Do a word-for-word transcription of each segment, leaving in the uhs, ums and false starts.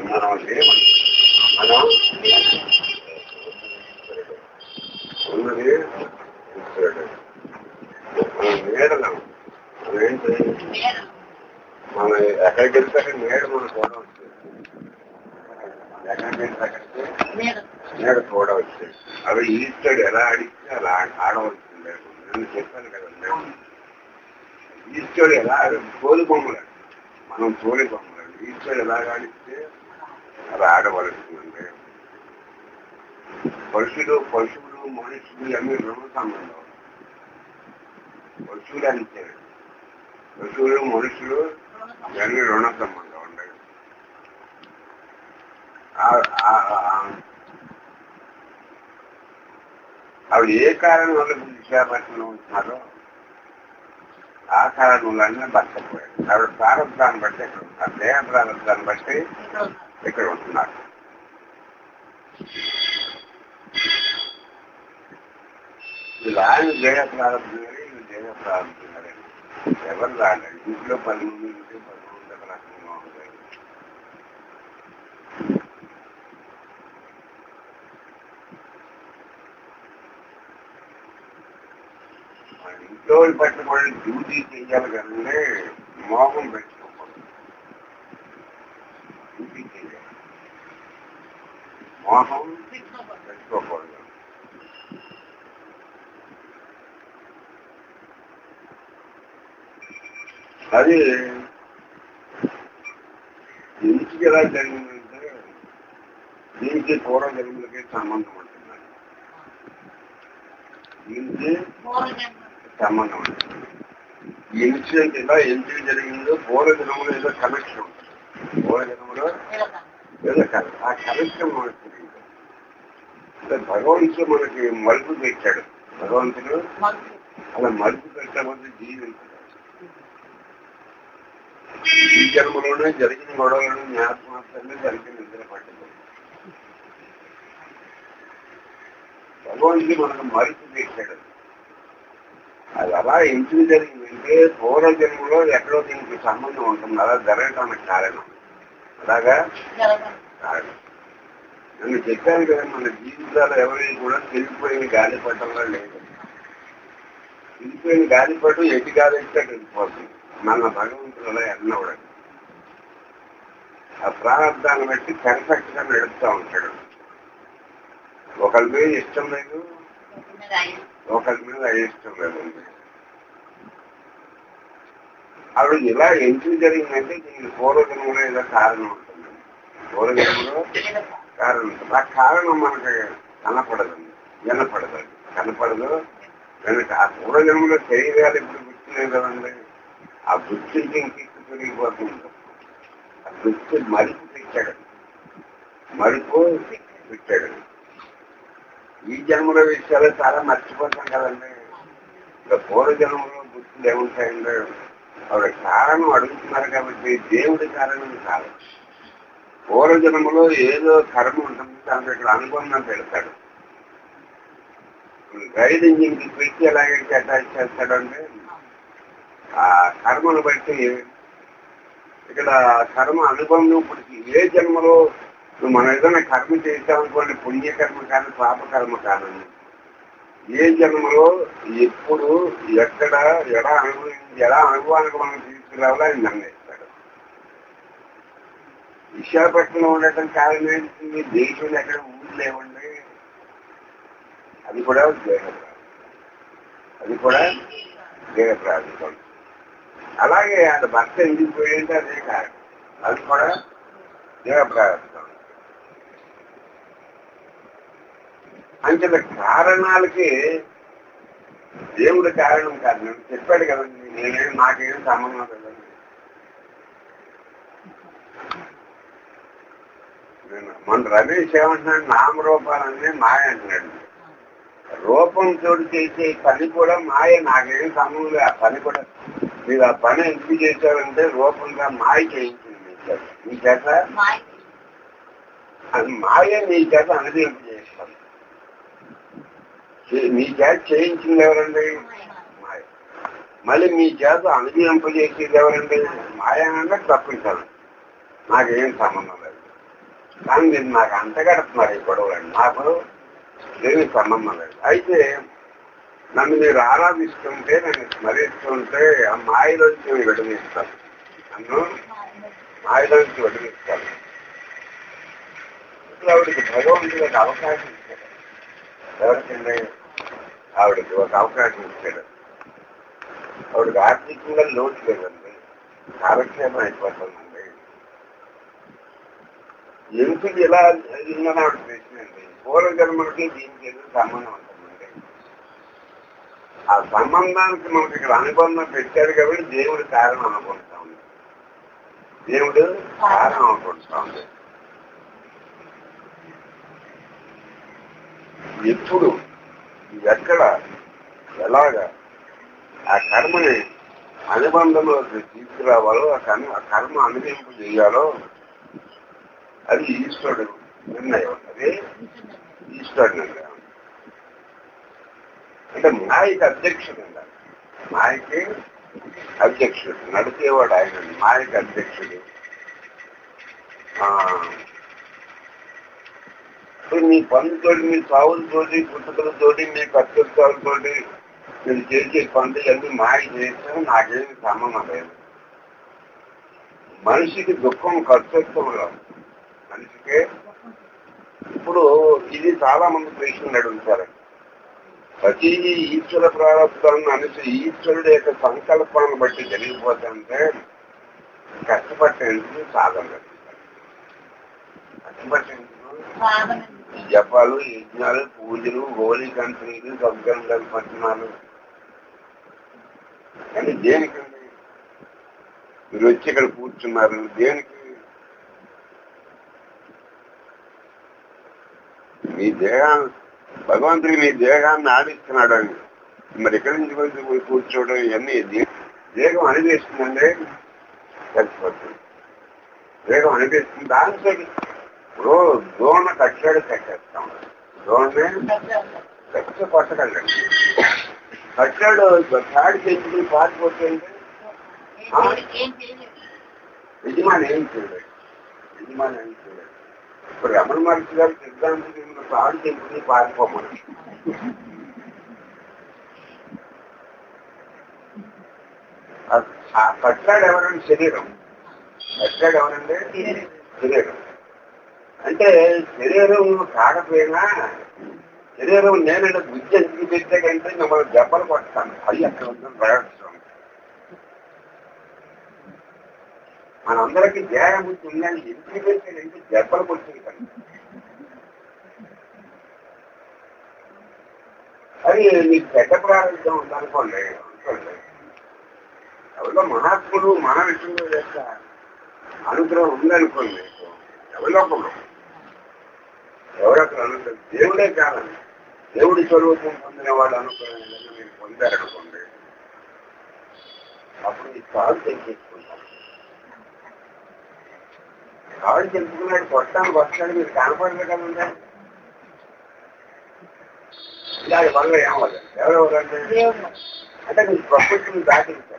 మనం లేమని మనం ఉన్నది ఈశ్వరుడు. మనం నీడలం. మనం ఏంటి మనం ఎక్కడికి వెళ్తే అక్కడ నీడ మనం చూడవచ్చు. ఎక్కడికి వెళ్తే అక్కడికి నీడ చూడవచ్చు. అవి ఈశ్వరుడు ఎలా ఆడిస్తే అలా ఆడవలసిందే. నేను చెప్పాను కదండి, ఈశ్వరుడు ఎలా తోలు బొమ్మలు మనం తోలి బొమ్మలు ఈశ్వరుడు ఎలా ఆడిస్తే అలా ఆడవలసిందండి. పశువులు పశువులు మనుషులు అన్ని రుణ సంబంధం. పశువులు అంతే, పశువులు మనుషులు ఇవన్నీ రుణ సంబంధం ఉండదు. అవి ఏ కారణం వల్ల విశాఖపట్నం ఉంటున్నారో ఆ కారణం వల్లనే బతకపోయారు. ఆవిడ ప్రారంభాన్ని బట్టి ఇక్కడ ఉంటున్నారు, దేహ ప్రారంభాన్ని బట్టి ఇక్కడ ఉంటున్నారు. వీళ్ళు ఆయన దేహ ప్రారంభం వీళ్ళు దేహ ప్రారంభం ఎవరు రాలేదు. ఇంట్లో పది మంది ఉంటే పది మంది ఒక రకంగా ఉంటాయి. ఇంట్లో పట్టుకోవడం డ్యూటీ చేయాలి కదండి, మోహం పెట్టుకోకూడదు. డ్యూటీ చేయాలి, మోహం పెట్టుకోకూడదు. అది ఎందుకు ఎలా జరిగిందంటే దీనికి పూర్వ జన్మలకి సంబంధం ఉంటున్నాయి. దీనికి సంబంధం ఉంటుంది. ఈ ఇన్సిడెంట్ ఇలా ఎందుకు జరిగిందో పూర్వ జన్మలో ఏదో కనెక్షన్ ఉంటుంది. పూర్వ జన్మలో ఏదో ఆ కనెక్షన్ మనకు తెలియదు. అంటే భగవంతుడు మనకి మలుపు పెట్టాడు. భగవంతుడు అలా మలుపు పెట్టకపోతే జీవించాడు. ఈ జన్మలోనే జరిగిన గొడవలను జ్ఞాపకాలనే జరిగిన నిద్ర పట్టింది. భగవంతుడు మనకు మలుపు పెట్టాడు. అది అలా ఎందుకు జరిగిందంటే పూర్వ జన్మలో ఎక్కడో దీనికి సంబంధం ఉంటుంది. అలా జరగటానికి కారణం అలాగా కారణం. నన్ను చెప్పాను కదా, మన జీవితాలు ఎవరి కూడా తెలిసిపోయిన గాలిపటంలో లేదు. తెలిసిపోయిన గాలిపటం ఎటు గాలి ఇస్తే వెళ్ళిపోతుంది. మన భగవంతుడు అలా ఎన్నవడం ఆ ప్రారంభాన్ని బట్టి పర్ఫెక్ట్ గా నడుపుతా ఉంటాడు. ఒకరి మీద ఇష్టం లేదు, ఒకరి మీద అయిష్టం లేదండి. ఆవిడ ఇలా ఎందుకు జరిగిందంటే దీనికి పూర్వజన్మలో ఏదో కారణం ఉంటుంది. పూర్వజన్మలో కారణం ఉంటుంది. ఆ కారణం మనకి కనపడదండి, వినపడదండి, కనపడదు. వెనక ఆ పూర్వజన్మలో శరీరాలు ఇప్పుడు గుర్తులేదు కదండి. ఆ వృత్తికి ఇంకెక్కి పెరిగిపోతుంది. ఆ వృత్తి మలుపు పెట్టాడు, మలుపు పెట్టాడు. ఈ జన్మల విషయాలు చాలా మర్చిపోతాం కదండి. ఇంకా పూర్వజన్మలో గుర్తులు ఏముంటాయండి. ఆవిడ కారణం అడుగుతున్నారు కాబట్టి దేవుడి కారణం కాదు. పూర్వజన్మలో ఏదో కర్మ ఉంటుంది, దాంట్లో ఇక్కడ అనుబంధం పెడతాడు. రైడ్ ఇంజిన్ కి పెట్టి ఎలాగైతే అటాచ్ చేస్తాడంటే ఆ కర్మను బట్టి ఇక్కడ కర్మ అనుబంధం. ఇప్పుడు ఏ జన్మలో మనం ఏదైనా కర్మ చేస్తామనుకోండి, పుణ్యకర్మ కానీ పాపకర్మ కానీ, ఏ జన్మలో ఎప్పుడు ఎక్కడ ఎలా అనుభవించి ఎలా అనుభవానికి మనం తీసుకురావాలో ఆయన నిర్ణయిస్తాడు. విశాఖపట్నంలో ఉండటం కారణం ఏంటి? దేశంలో ఎక్కడ ఊరు లేవండి. అది కూడా దేహప్రాధం, అది కూడా దేహప్రాధం. అలాగే అది భర్త ఎందుకు పోయింటే అదే కారణం, అది కూడా దేహప్రాధం. అంటే కారణాలకి దేవుడి కారణం కాదు. నేను చెప్పాడు కదండి, నేనేం నాకేం సంబంధం లేదండి. నేను మన రమేష్ ఏమంటున్నాడు, నామరూపాలన్నీ మాయ అంటున్నాడు. రూపంతో చేసే పని కూడా మాయ, నాకేం సంబంధం లేదు. ఆ పని కూడా మీరు ఆ పని ఎందుకు చేశారంటే రూపంగా మాయ చేయించింది మీ చేత. మీ చేత అది మాయ మీ చేత అనుభవింప చేస్తాం. మీ చేత చేయించింది ఎవరండి? మాయ. మళ్ళీ మీ చేత అనుభవింపజేసేది ఎవరండి? మాయ అంటే తప్పించాలి, నాకేం సంబంధం లేదు. కానీ మీరు నాకు అంటగడుతున్నారు ఈ గొడవలండి. నాకు దేనికి సంబంధం లేదు. అయితే నన్ను మీరు ఆరాధిస్తుంటే, నన్ను స్మరిస్తుంటే ఆ మాయలోంచి నేను విడదీస్తాను. నన్ను మాయలోంచి విడదీస్తాను. ఇప్పుడు ఆవిడికి భగవంతుడు ఒక అవకాశం ఇచ్చాడు. ఎవరికండి? ఆవిడకి ఒక అవకాశం ఇచ్చాడు. ఆవిడకి ఆర్థికంగా లోటు లేదండి, కాలక్షేపం అయిపోతుందండి. ఎందుకు ఇలా జరిగిందని ఆవిడ ప్రశ్నండి. పూర్వజన్మలకి దీనికి ఎందుకు సంబంధం ఉంటుందండి? ఆ సంబంధానికి మనకి ఇక్కడ అనుబంధం పెట్టాడు కాబట్టి దేవుడు కారణం అనుకుంటా ఉంది. దేవుడు కారణం అనుకుంటా ఉంది. ఎప్పుడు, ఎక్కడ, ఎలాగా ఆ కర్మని అనుబంధంలో తీసుకురావాలో, ఆ కర్మ ఆ కర్మ అనుభవింపు చేయాలో అది ఈశ్వరుడు నిర్ణయం. అది ఈశ్వరుడు నిర్ణయం. అంటే మాయకి అధ్యక్షుడు ఉండాలి. మాయకి అధ్యక్షుడు, నడిచేవాడు ఆయన. మాయకి అధ్యక్షుడు. మీ పనులతోటి, మీ సావులతోటి, పుట్టుకలతోటి, మీ కర్తృత్వాలతోటి మీరు చేసే పనులు అన్ని మాయ చేస్తే నాకేమి సంబంధం లేదు. మనిషికి దుఃఖం కర్తృత్వంలో, మనిషికి ఇప్పుడు ఇది చాలా మంది ప్రశ్నలు అడుగుతారు. ప్రతి ఈశ్వర ప్రారంభాలను అనేసి ఈశ్వరుడు యొక్క సంకల్పాన్ని బట్టి జరిగిపోతుంటే కష్టపట్టేందుకు సాధన కష్టపట్టేందుకు జపాలు, యజ్ఞాలు, పూజలు, హోలీ కంట్రీలు, సద్గంధాలు, పట్టణాలు కానీ దేనికండి? మీరు వచ్చి ఇక్కడ కూర్చున్నారు దేనికి? మీ దేహాన్ని భగవంతుడికి మీ దేహాన్ని ఆడిస్తున్నాడు అని మరి ఎక్కడి నుంచి వచ్చి కూర్చోవడం ఇవన్నీ దేహం అనిపిస్తుందండి. చచ్చిపోతుంది. దేహం అనిపిస్తుంది. దాంతో ఇప్పుడు దోణ కట్టాడు కట్టేస్తాం. దోణని కట్ట కొట్టగలండి. కట్టాడు తాడి చెట్టుకుని పారిపోతుంది. యజమాని ఏం చేయలేదు. యజమాని ఏం చేయలేదు. ఇప్పుడు రమణ మహర్షి గారు సిద్ధాంతం తాడు చెట్టుకుని పారిపోమని కట్టాడు ఎవరండి? శరీరం. కట్టాడు ఎవరండి? శరీరం. అంటే శరీరం కాకపోయినా శరీరం నేనంటే బుద్ధి ఎందుకు పెట్టాకంటే మిమ్మల్ని దెబ్బలు కొట్టాను. అది అక్కడ ఉంటుంది ప్రయోజనం. మనందరికీ దేహ బుద్ధి ఉందని ఎందుకు పెట్టాడంటే దెబ్బలు కొట్టింది కానీ అది మీకు చెడ్డ ప్రారంభం ఉందనుకోండి. అనుకోండి ఎవరో మహాత్ములు మన విషయంలో యొక్క అనుగ్రహం ఉందనుకోండి. ఎవరో ఒకరు ఎవరొకరు అనుగ్రహం దేవుడే కాదండి. దేవుడి స్వరూపం పొందిన వాళ్ళు అనుగ్రహం మీరు పొందారనుకోండి. అప్పుడు ఈ కాలు తెచ్చేసుకుంటారు. కాళ్ళు తెలుసుకున్నాడు కొట్టానికి వస్తాడు మీరు కనపడలేదు కదండి. ఇలాంటి వల్ల ఏమవ్వదు. ఎవరెవరంటే అంటే మీరు ప్రకృతిని దాటించారు.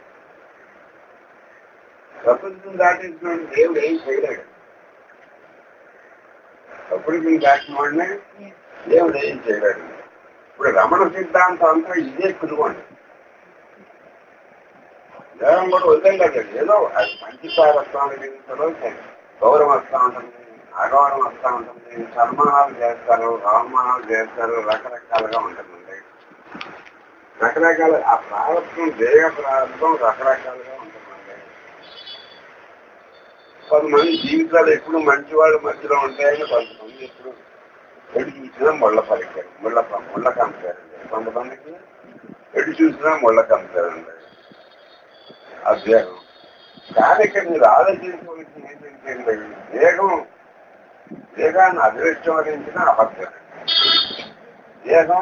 ప్రకృతిని దాటించిన దేవుడు ఏం చేయలేడు. ప్రకృతిని దాటిన వాడినే దేవుడు ఏం చేయలేడు. ఇప్పుడు రమణ సిద్ధాంతం అంతా ఇదే కురువండి. దేవం కూడా వదిలేదు. ఏదో అది మంచి వస్తామని గౌరవం వస్తూ ఉంటుంది, అగౌరవం వస్తూ ఉంటుంది, సన్మానాలు చేస్తారు, అవమానాలు చేస్తారు, రకరకాలుగా ఉంటుందండి. రకరకాల ఆ ప్రారంభం దేహ ప్రారంభం రకరకాలుగా ఉంటుందండి. కొంతమంది జీవితాలు ఎప్పుడు మంచి వాళ్ళ మధ్యలో ఉంటాయని, కొంతమంది ఎప్పుడు ఎటు చూసినా ముళ్ళ పలికారు, ముళ్ళ ముళ్ళ కంపారండి. కొంతమందికి ఎటు చూసినా ముళ్ళ కంపారండి ఆ దేహం. కానీ ఇక్కడ మీరు ఆలోచించవలసింది ఏంటంటే దేహం దేహాన్ని అభివృష్టించిన అబద్ధం. దేహం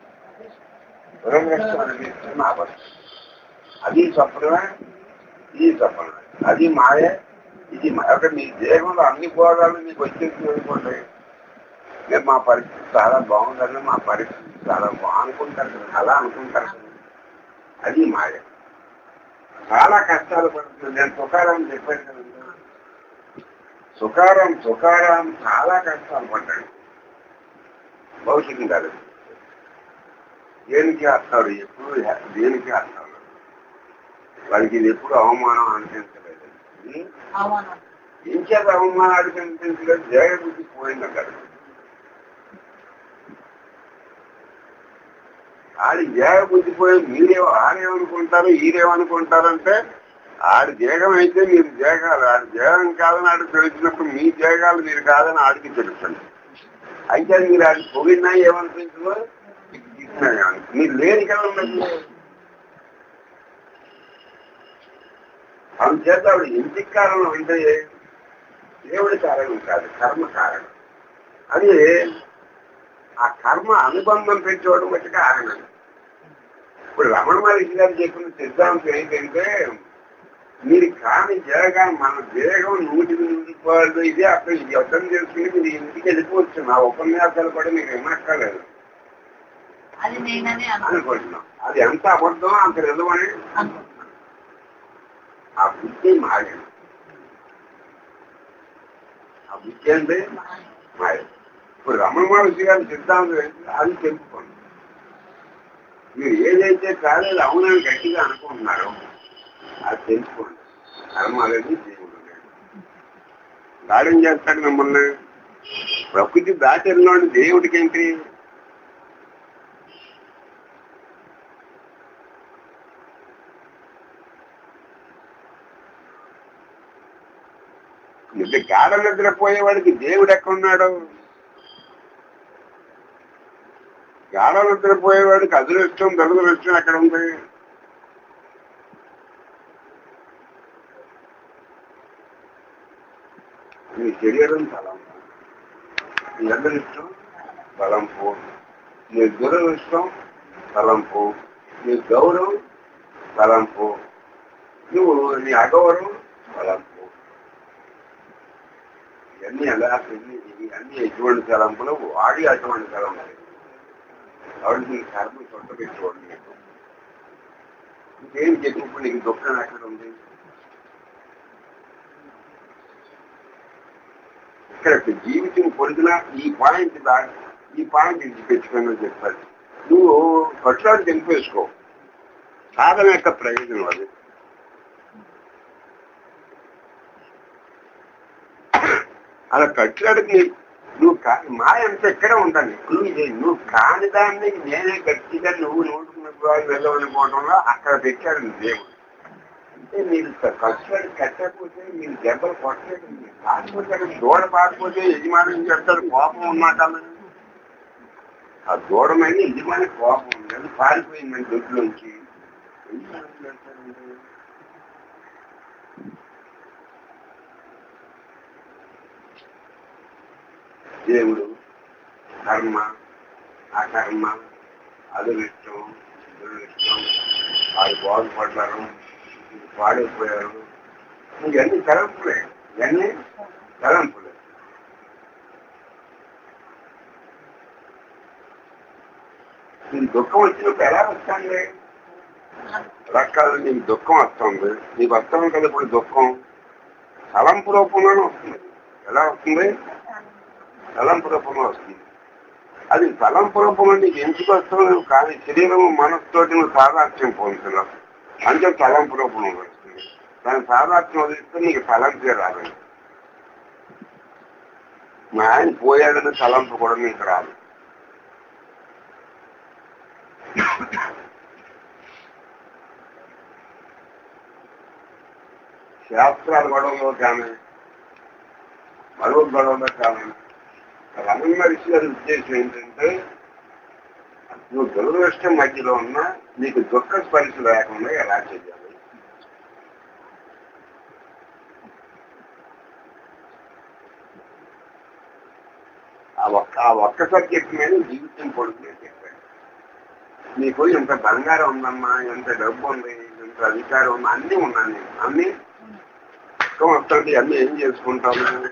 దురదృష్టం అబద్ధం. అది స్వప్నమే, ఇది స్వప్నమే. అది మాయ, ఇది అక్కడ మీ దేహంలో అన్ని భోగాలు మీకు వచ్చేసి అనుకోండి. నేను మా పరిస్థితి చాలా బాగుందని, మా పరిస్థితి చాలా బాగుంటారు కదా, అలా అనుకుంటారు. అది మాయ. చాలా కష్టాలు పడుతుంది. నేను సుఖాలని చెప్పాను కదండి. సుఖారాం సుఖారాం చాలా కష్టాలు పడ్డాడు. భవిష్యత్తు కాదు, దేనికి వస్తాడు, ఎప్పుడు దేనికి వస్తాడు, వాడికి ఇది ఎప్పుడు అవమానం అనిపించలేదు. ఏం చేత అవమానం అనిపించలేదు, జగబుద్ధి పోయిందంటాడు. ఆడి జగబుద్ధి పోయి మీరే ఆడేమనుకుంటారు ఈరేమనుకుంటారంటే ఆడి దేహం అయితే మీరు దేహాలు, ఆడి దేహం కాదని ఆడికి తెలిసినప్పుడు మీ దేహాలు మీరు కాదని ఆడికి తెలుస్తుంది. అయితే మీరు ఆడి పొగిడినా ఏమనిపించదో తీసినా ఏమని మీరు లేని కదా ఉన్నది. అందుచేత ఆవిడ ఇంటికి కారణం అంటే దేవుడి కారణం కాదు, కర్మ కారణం. అది ఆ కర్మ అనుబంధం పెంచుకోవడం వచ్చి కారణం. ఇప్పుడు రమణ మహర్షి గారు చెప్పిన సిద్ధాంతం ఏంటంటే మీరు కాని దేహం మన దేహం నూటికి నూటిపోదు, ఇదే అక్కడ ఇది అర్థం చేసుకుని మీరు ఇంటికి వెళ్ళిపోవచ్చు. నా ఉపన్యాసాలు కూడా మీకు ఏమక్కర్లేదు అనుకుంటున్నాం. అది ఎంత అబద్ధం అంత నిజమని ఆ బుద్ధి మాయ. ఆ బుద్ధి అంటే మాయ. ఇప్పుడు రమణ మహర్షి గారి సిద్ధాంతం ఏంటి అది తెలుసుకోండి. మీరు ఏదైతే కాలేదు అవునని గట్టిగా అనుకుంటున్నారో అది తెలుసుకోండి. కర్మ అనేది దేవుడు గాఢం చేస్తాడు మిమ్మల్ని. ప్రకృతి దాచరిలోని దేవుడికి ఏంటి? నిద్ర గాఢ నిద్రపోయేవాడికి దేవుడు ఎక్కడున్నాడు? గాఢ నిద్రపోయేవాడికి అదృష్టం దురదృష్టం ఎక్కడ ఉంది? నీ శరీరం బలం, నీ అదృష్టం బలం పో, నీ దురదృష్టం బలం పో, నీ గౌరవం బలం పో, నువ్వు నీ అగౌరవం బలం పో. ఇవన్నీ ఎలా ఇవన్నీ ఎటువంటి తలంపులు వాడి అటువంటి తలంపులు. కాబట్టి నీ కర్మ చొట్ట పెట్టుకోండి. నీకు ఇంకేం చెప్పినప్పుడు నీకు దుఃఖం ఎక్కడ ఉంది? ఇక్కడ జీవితం పొడిగిన ఈ పాయింట్ ఈ పాయింట్ ఇది పెట్టుకోమని చెప్పాలి. నువ్వు ఖర్చులాడు తెలిపేసుకో, సాధన యొక్క ప్రయోజనం అది. అలా ఖర్చులాడికి నువ్వు మాయ అంతా ఎక్కడే ఉండాలి. నువ్వు నువ్వు కాని దాన్ని నేనే గట్టిగా నువ్వు నోటుకున్న వెళ్ళవనుకోవడంలో అక్కడ పెట్టాడు దేవుడు. అంటే మీరు ఖర్చులాడి కట్టకపోతే మీరు దెబ్బలు కొట్టలేదు. పారిపోతే అక్కడ దూడ పారిపోతే యజమాని చెప్తాడు కోపం ఉన్నాకన్నా. ఆ దూడమైన యజమాని కోపం ఉంది, అది పారిపోయిందని దొడ్లోంచి యజమాని చెప్తాడండి. దేవుడు కర్మ అకర్మ అదృష్టం దురదృష్టం వాళ్ళు బాగుపడ్డారు పాడైపోయారు ఇవన్నీ తలంపులే. ఇవన్నీ తలంపులే. నీకు దుఃఖం వచ్చినప్పుడు ఎలా వస్తుంది? రకాలు నీకు దుఃఖం వస్తుంది. నీకు వస్తాం కదా ఇప్పుడు దుఃఖం తలంపు రూపంలోనే వస్తుంది. ఎలా వస్తుంది? తలంపు రూపంలో వస్తుంది. అది తలంపు రూపంలో నీకు ఎందుకు వస్తున్నావు? కానీ శరీరం మనసుతోటి నువ్వు సాదార్థ్యం పొందుతున్నావు అంటే తలంపు రూపంలో వస్తుంది. దాని సాదార్థ్యం వదిలిస్తే నీకు తలంపే రాదు. మా ఆయన పోయాడని తలంపు కూడా నీకు రాదు. శాస్త్రాల గొడవలో కానీ మరో గొడవలో కానీ రమణ మహర్షి గారి ఉద్దేశం ఏంటంటే నువ్వు దురదృష్టం మధ్యలో ఉన్నా నీకు దుఃఖ స్పర్శ లేకుండా ఎలా చేయాలి? ఆ ఒక్క ఆ ఒక్క సబ్జెక్ట్ మీద జీవితం పొడుతుంది చెప్పాడు. నీకు ఎంత బంగారం ఉందమ్మా, ఎంత డబ్బు ఉంది, ఎంత అధికారం ఉంది, అన్నీ ఉన్నాను నేను. అన్నీ దుఃఖం వస్తుంది, అన్నీ ఏం చేసుకుంటాను?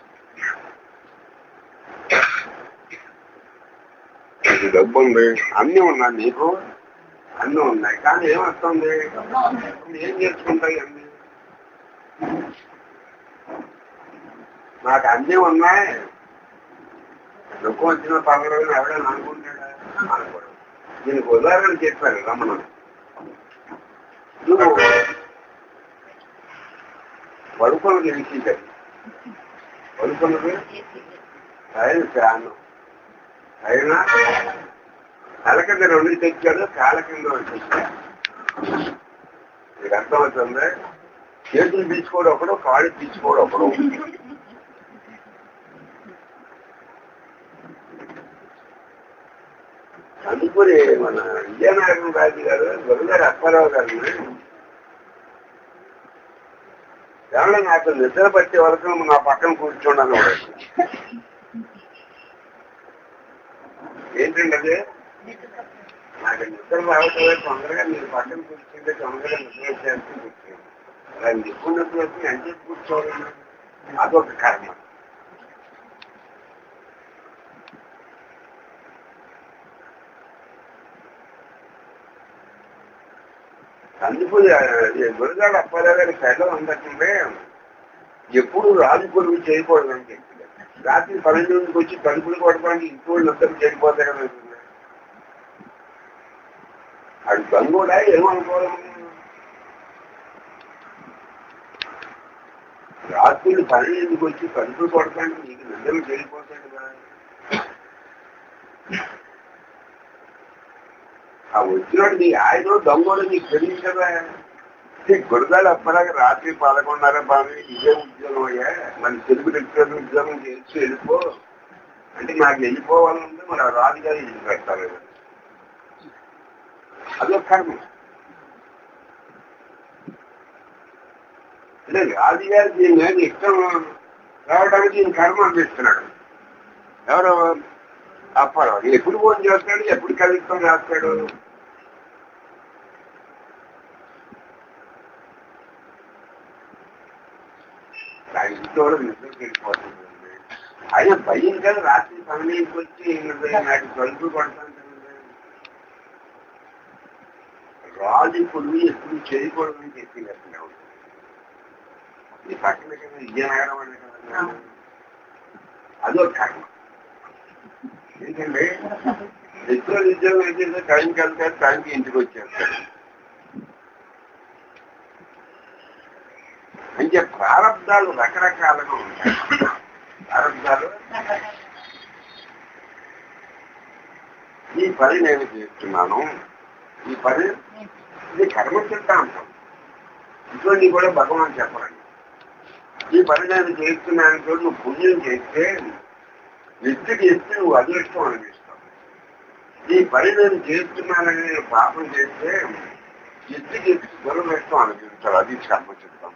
డబ్బు ఉంది, అన్నీ ఉన్నాయి, నీకు అన్నీ ఉన్నాయి, కానీ ఏమొస్తుంది? ఏం చేసుకుంటాయి అన్నీ? నాకు అన్నీ ఉన్నాయి, దుఃఖం వచ్చిన పర్వాలేదు ఎవడని అనుకుంటాడా? అనుకోడు. దీనికి ఉదాహరణ చెప్పారు రమణ. నువ్వు పడుకున్నది విషయం పడుకున్నది ఆయన ఫ్యాను అయినా తల కింద రెండు తెచ్చాడు, కాళ్ళ కింద తెచ్చాడు. మీకు అర్థమవుతుంది. చేతులు తీసుకోవడం ఒకడు, కాళ్ళు తీసుకోవడం ఒకడు. అందుకని మన విజయనారాయణ రాజు గారు గురుగారు అప్పారావు గారిని ఎవరో నాకు నిద్ర పట్టే వరకు నా పక్కన కూర్చోండి. ఏంటంటే అది నాకు నిద్ర రావట్లే, తొందరగా మీరు పక్కన కూర్చుంటే తొందరగా నిద్ర వచ్చేసి కూర్చోండి. అలా ఎక్కువ నిద్ర వచ్చి అంటే కూర్చోవాలి, అదొక కర్మ. అందుకు గురుగారు అప్పారావు గారి శైలం అందకుంటే ఎప్పుడు రాజు కొడుకు చేయకూడదని చెప్పి రాత్రి పన్నెండుకి వచ్చి తలుపులు కొట్టడానికి ఇంట్లో నిద్ర చేయకపోతే కదా. అది దొంగోడా ఏమనుకోవడం? రాత్రులు పన్నెండుకి వచ్చి తలుపులు కొట్టడానికి నీకు నిద్రలు చేయకపోతే కదా. ఆ వచ్చినాడు నీ ఆయన దొంగోడు నీకు తెలియదు కదా. గురదాలు అప్పలాగా రాత్రి పదకొండున్నర బాగా ఇదే ఉద్యోగం అయ్యా, మన తెలుగు లెక్చర్ ఉద్యోగం చేసి వెళ్ళిపో అంటే నాకు వెళ్ళిపోవాలంటే మన రాజుగారు ఇల్లు పెడతారు. అదొక కర్మ. అంటే రాజుగారు దీని మీద ఇష్టం రావడానికి ఈయన కర్మ అనిపిస్తున్నాడు. ఎవరు? అప్పారావు. ఎప్పుడు ఫోన్ చేస్తాడు, ఎప్పుడు కలుస్తాం రాస్తాడు. ఇంట్లో నిద్రకి వెళ్ళిపోతుంది. ఆయన భయం కదా రాత్రి పన్నెండుకి వచ్చి నాకు తలుపు కొడతాను. రాజు ఇప్పుడు ఎప్పుడు చేయకూడదని చెప్పి అట్లా ఉంటుంది. ఈ పక్కన కదా విజయనగరం అనే కదా, అదో కర్మ. ఎందుకంటే నిద్ర ఉద్యోగం అయితే టైంకి వెళ్తారు, టైంకి ఇంటికి వచ్చేస్తారు. అంటే ప్రారంధాలు రకరకాలుగా ఉంటాయి. ప్రారంధాలు ఈ పని నేను చేస్తున్నాను, ఈ పని ఇది కర్మ సిద్ధాంతం. ఇటువంటి కూడా భగవాన్ చెప్పరండి. ఈ పని నేను చేస్తున్నాను కూడా నువ్వు పుణ్యం చేస్తే వ్యక్తికి ఇస్తే నువ్వు అదృష్టం అనిపిస్తావు. ఈ పని నేను చేస్తున్నానని నేను పాపం చేస్తే వ్యక్తికి ఇస్తే దురదృష్టం అనిపిస్తావు. అది కర్మ సిద్ధాంతం.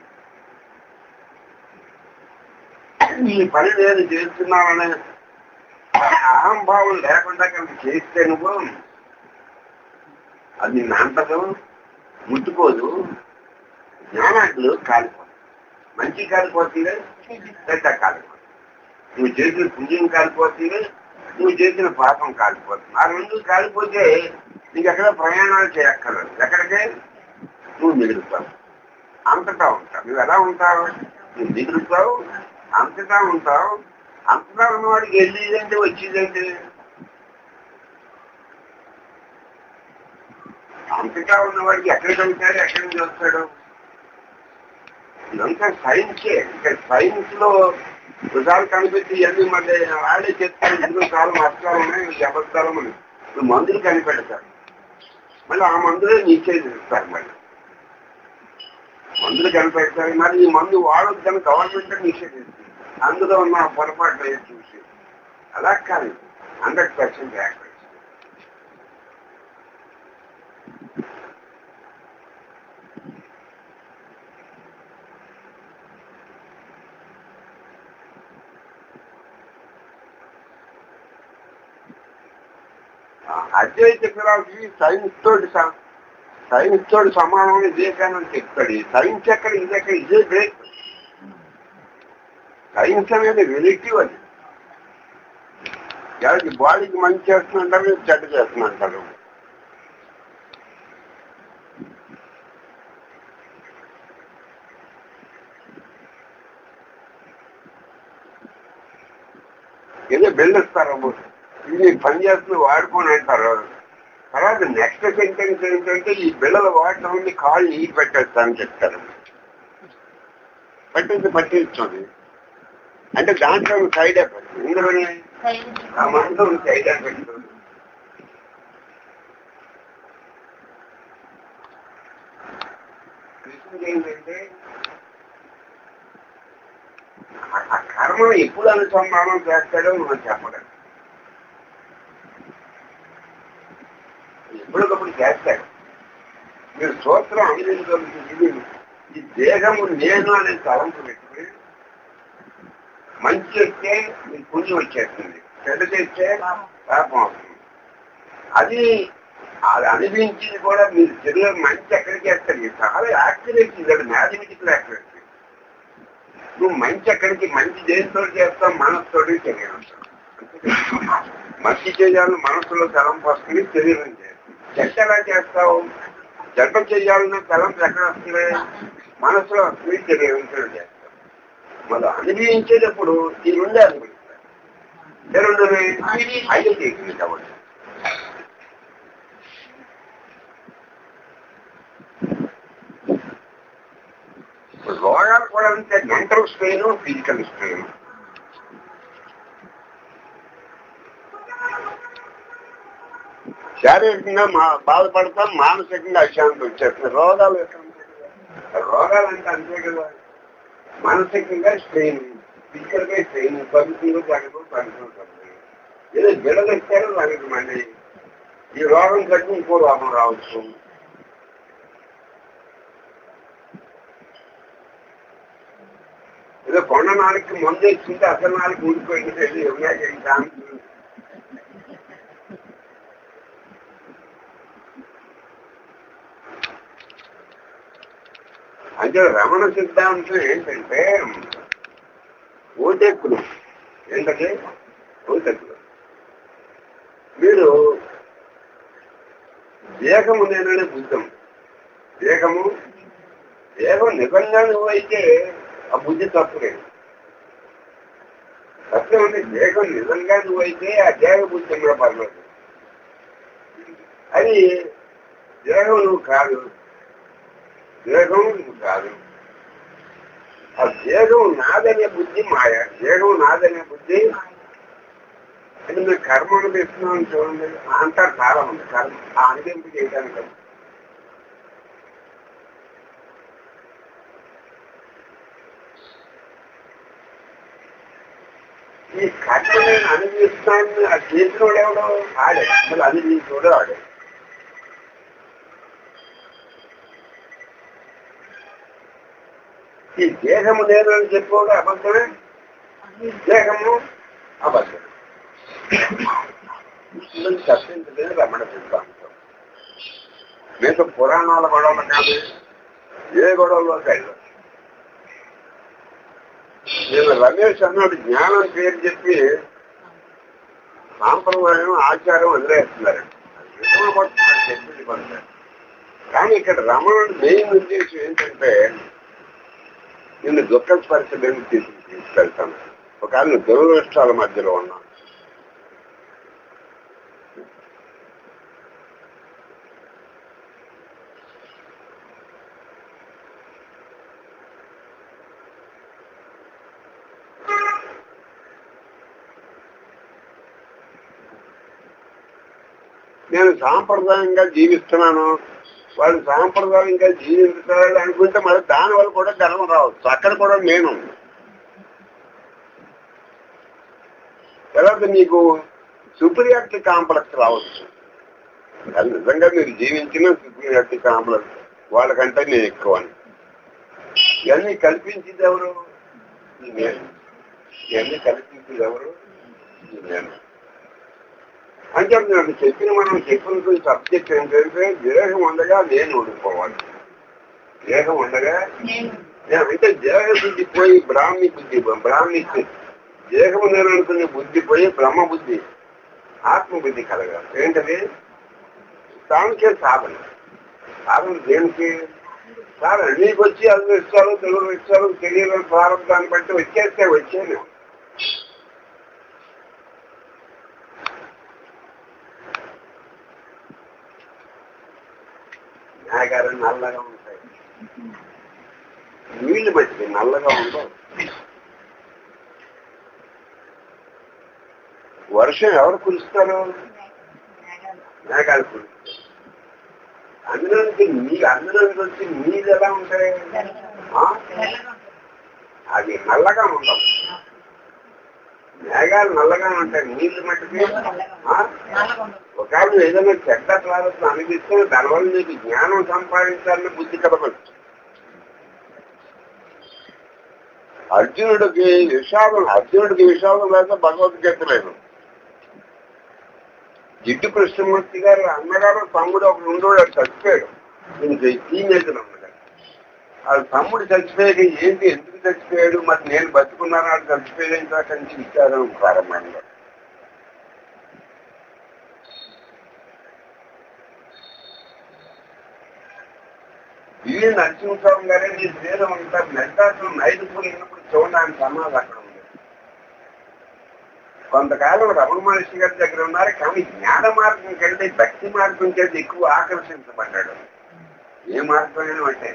ఈ పని నేను చేస్తున్నాననే అహంభావం లేకుండా కనుక చేస్తే నువ్వు అది నాంతదు, ముట్టుకోదు, జ్ఞానాలు కాలిపోదు. మంచి కాలిపోతుంది, చెడ్డ కాలిపోతుంది. నువ్వు చేసిన పుణ్యం కాలిపోతుంది, నువ్వు చేసిన పాపం కాలిపోతుంది. ఆ రెండు కాలిపోతే నీకు ఎక్కడ ప్రయాణాలు చేయక్కర్లేదు. ఎక్కడికే నువ్వు మిగులుతావు, అంతటా ఉంటావు. నువ్వు ఎలా ఉంటావు? నువ్వు మిగులుతావు, అంతటా ఉంటావు. అంతటా ఉన్నవాడికి వెళ్ళేదంటే వచ్చేదంటే అంతటా ఉన్నవాడికి ఎక్కడికి వెళ్తాడు, ఎక్కడి నుంచి వస్తాడు? ఇదంతా సైన్సే. ఇంకా సైన్స్ లో వృధాలు కనిపెట్టి ఇవన్నీ మళ్ళీ వాళ్ళే చెప్తారు. ఇందులో చాలా నష్టాలు ఉన్నాయి, అబద్ధాలు అని ఇప్పుడు మందులు కనిపెడతారు. మళ్ళీ ఆ మందులే నిషేధిస్తారు. మళ్ళీ మందులు కనిపెడతారు. మరి ఈ మందు వాడొద్దని గవర్నమెంట్ నిషేధిస్తుంది. అందులో ఉన్న పొరపాట్లు ఏది చూసి అలా కాదు. Hundred percent accurate. Advaita philosophy science తోటి సైన్స్ తోటి సమానం వివేకానంద చెప్తాడు. సైన్స్ ఎక్కడ, ఇది ఎక్కడ, ఇదే బ్రేక్. సైన్స్ అనేది రిలేటివ్. అది ఎవరికి బాడీకి మంచి చేస్తున్నంటారు, చెడ్డ చేస్తున్నంటారు. ఏదో బిల్లు ఇస్తారు, ఇది పని చేస్తుంది వాడుకొని అంటారు. తర్వాత నెక్స్ట్ సెంటెన్స్ ఏంటంటే ఈ బిళ్ళలు వాడటం ఉంది కాళ్ళు నీరు పెట్టేస్తానని చెప్తారు. పట్టించి పట్టించుకోండి అంటే దాంట్లో సైడ్ ఎఫెక్ట్, ఇందులోనే ఆ మనతో సైడ్ ఎఫెక్ట్. కృష్ణుడు ఏంటంటే ఆ కర్మను ఎప్పుడు అనుసంధానం చేస్తాడో మనం చెప్పడం, ఎప్పటికప్పుడు చేస్తాడు. మీరు సూత్రం అనుభవించగలుగుతుంది. ఈ దేహము నేను అనే తలంపు పెట్టుకుని మంచి చేస్తే మీకు పుణ్యం వచ్చేస్తుంది, చెడ్డ చేస్తే పాపం అవుతుంది. అది అది అనిపించింది కూడా మీరు శరీరం మంచి ఎక్కడికి చేస్తారు. చాలా యాక్యురేట్, ఇది మ్యాథమెటికల్ యాక్యురేట్. నువ్వు మంచి ఎక్కడికి, మంచి దేనితో చేస్తావు, మనసుతోటి శరీరం. మంచి చేయాలని మనసులో తలంపు వస్తుంది, శరీరం చేస్తుంది. చెడ్డ ఎలా చేస్తావు, చెడ్డ చేయాలన్న తలంపు ఎక్కడ వస్తుంది, మనసులో వస్తుంది, శరీరంతో చేస్తావు. మనం అనుభవించేటప్పుడు ఈ రెండే అనుభవిస్తారు. ఏ రెండునే ఐదు చేసింది కాబట్టి రోగాలు కూడా అంతే, మెంటల్ స్ట్రెయిన్, ఫిజికల్ స్ట్రెయిన్. శారీరకంగా మా బాధపడతాం, మానసికంగా అశాంతి వచ్చేస్తుంది. రోగాలు ఎక్కడ ఉంటాయి? రోగాలు అంటే అంతే కదా, మానసికంగా స్ట్రెయిన్, ఫిజికల్ గా స్ట్రెయిన్, పరుగులు పడుతూ పడుతూ పడుతుంది. ఏదో బిడలు ఇస్తారో దానికి మళ్ళీ ఈ రోగం కట్టి ఇంకో రోగం రావచ్చు. ఏదో కొండ నాలుగు ముందు ఇచ్చింటే అసలు నాలుగు ఊడిపోయింది. అంటే రమణ సిద్ధాంతం ఏంటంటే ఓటెక్కులు ఏంటంటే ఓటెక్కులు. మీరు దేహము నేననే బుద్ధం, దేహము దేహం నిజంగా నువ్వైతే ఆ బుద్ధి తప్పులేదు. తప్పే ఉంది. దేహం నిజంగా నువ్వైతే ఆ దేహ బుద్ధి కూడా పర్లేదు. అది దేహం నువ్వు కాదు, దేహం నువ్వు కాదు. ఆ దేహం నాదనే బుద్ధి మాయ, దేహం నాదనే బుద్ధి. అది మీరు కర్మ అనిపిస్తున్నామని చూడండి అంటారు చాలా ఉంది. కర్మ ఆ అనుభవింపు చేయడానికి ఈ కర్మ నేను అనుభవిస్తున్నాను. ఆ చేతిలోడు ఎవడో ఆడే, అసలు అనుభవించోడు ఆడే. ఈ దేహము నేను అని చెప్పుకోవడం అబద్ధమే, దేహము అబద్ధం. తప్పించలేదు రమణ సిద్ధాంతం. మీతో పురాణాల గొడవలు కాదు, ఏ గొడవలో కాదు. నేను రమేష్ అన్నాడు జ్ఞానం పేరు చెప్పి సాంప్రదాయం ఆచారం వదిలేస్తున్నారు. చెప్పింది పడతారు. కానీ ఇక్కడ రమణుడు మెయిన్ ఉద్దేశం ఏంటంటే నిన్ను దుఃఖ స్పర్శలను తీసుకు తీసుకెళ్తాను. ఒకవేళ నువ్వు దురదృష్టాల మధ్యలో ఉన్నాను. నేను సాంప్రదాయంగా జీవిస్తున్నాను, వాళ్ళు సాంప్రదాయంగా జీవించాలి అనుకుంటే మరి దానివల్ల కూడా గర్వం రావచ్చు. అక్కడ కూడా నేను తర్వాత నీకు సుపీరియారిటీ కాంప్లెక్స్ రావచ్చు. అది నిజంగా మీరు జీవించిన సుపీరియారిటీ కాంప్లెక్స్, వాళ్ళకంటే నేను ఎక్కువ అని. ఇవన్నీ కల్పించింది ఎవరు? నేను. ఇవన్నీ కల్పించింది ఎవరు? నేను. అంటే నేను చెప్పిన మనం చెప్పిన సబ్జెక్ట్ ఏంటంటే దేహం ఉండగా నేను ఓడిపోవాలి. దేహం ఉండగా అంటే దేహ బుద్ధి పోయి బ్రాహ్మీ బుద్ధి, బ్రాహ్మీ దేహము నేను అనుకునే బుద్ధి పోయి బ్రహ్మ బుద్ధి, ఆత్మబుద్ధి కలగాలి. ఏంటది? దానికే సాధన. సాధన దేనికి సాధన? నీకు వచ్చి అన్ని ఇష్టాలు, తెలుగు ఇష్టాలు, తెలియని ప్రారంభాన్ని బట్టి వచ్చేస్తే వచ్చేది. నీళ్లు మట్టి నల్లగా ఉండవు. వర్షం ఎవరు కురుస్తారు? మేఘాలు కురుస్తారు. అందులో నుంచి నీ అందులో వచ్చి నీళ్ళు ఎలా ఉంటాయి? అది నల్లగా ఉండవు. మేఘాలు నల్లగా ఉంటాయి, నీళ్లు మట్టికి. ఒకవేళ ఏదైనా చెడ్డ ప్రారంభం అనిపిస్తే దానివల్ల నీకు జ్ఞానం సంపాదించాలని బుద్ధి కలగదు. అర్జునుడికి విషాదం అర్జునుడికి విషాదం లేక భగవద్గీత లేదు. జిడ్డు కృష్ణమూర్తి గారు అన్నగారు తమ్ముడు ఒకడు ఉండేవాడు, చచ్చిపోయాడు. దీనికి టీనేజర్ అన్నగారు. వాళ్ళ తమ్ముడు చచ్చిపోయాక ఏంటి ఎందుకు చచ్చిపోయాడు, మరి నేను బతుకున్నాను వాళ్ళు చచ్చిపోయాడు కంచి విచారం ప్రారంభంగా. వివి నరసింహస్వామి గారే మీరు వేరే ఉంటారు. మెడ్రాస్లో నైదుపూర్ ఉన్నప్పుడు చూడడానికి సమాధి అక్కడ ఉంది. కొంతకాలం రమణ మహర్షి గారి దగ్గర ఉన్నారు, కానీ జ్ఞాన మార్గం కంటే భక్తి మార్గం కంటే ఎక్కువ ఆకర్షించబడ్డాడు. ఏ మార్గం అంటే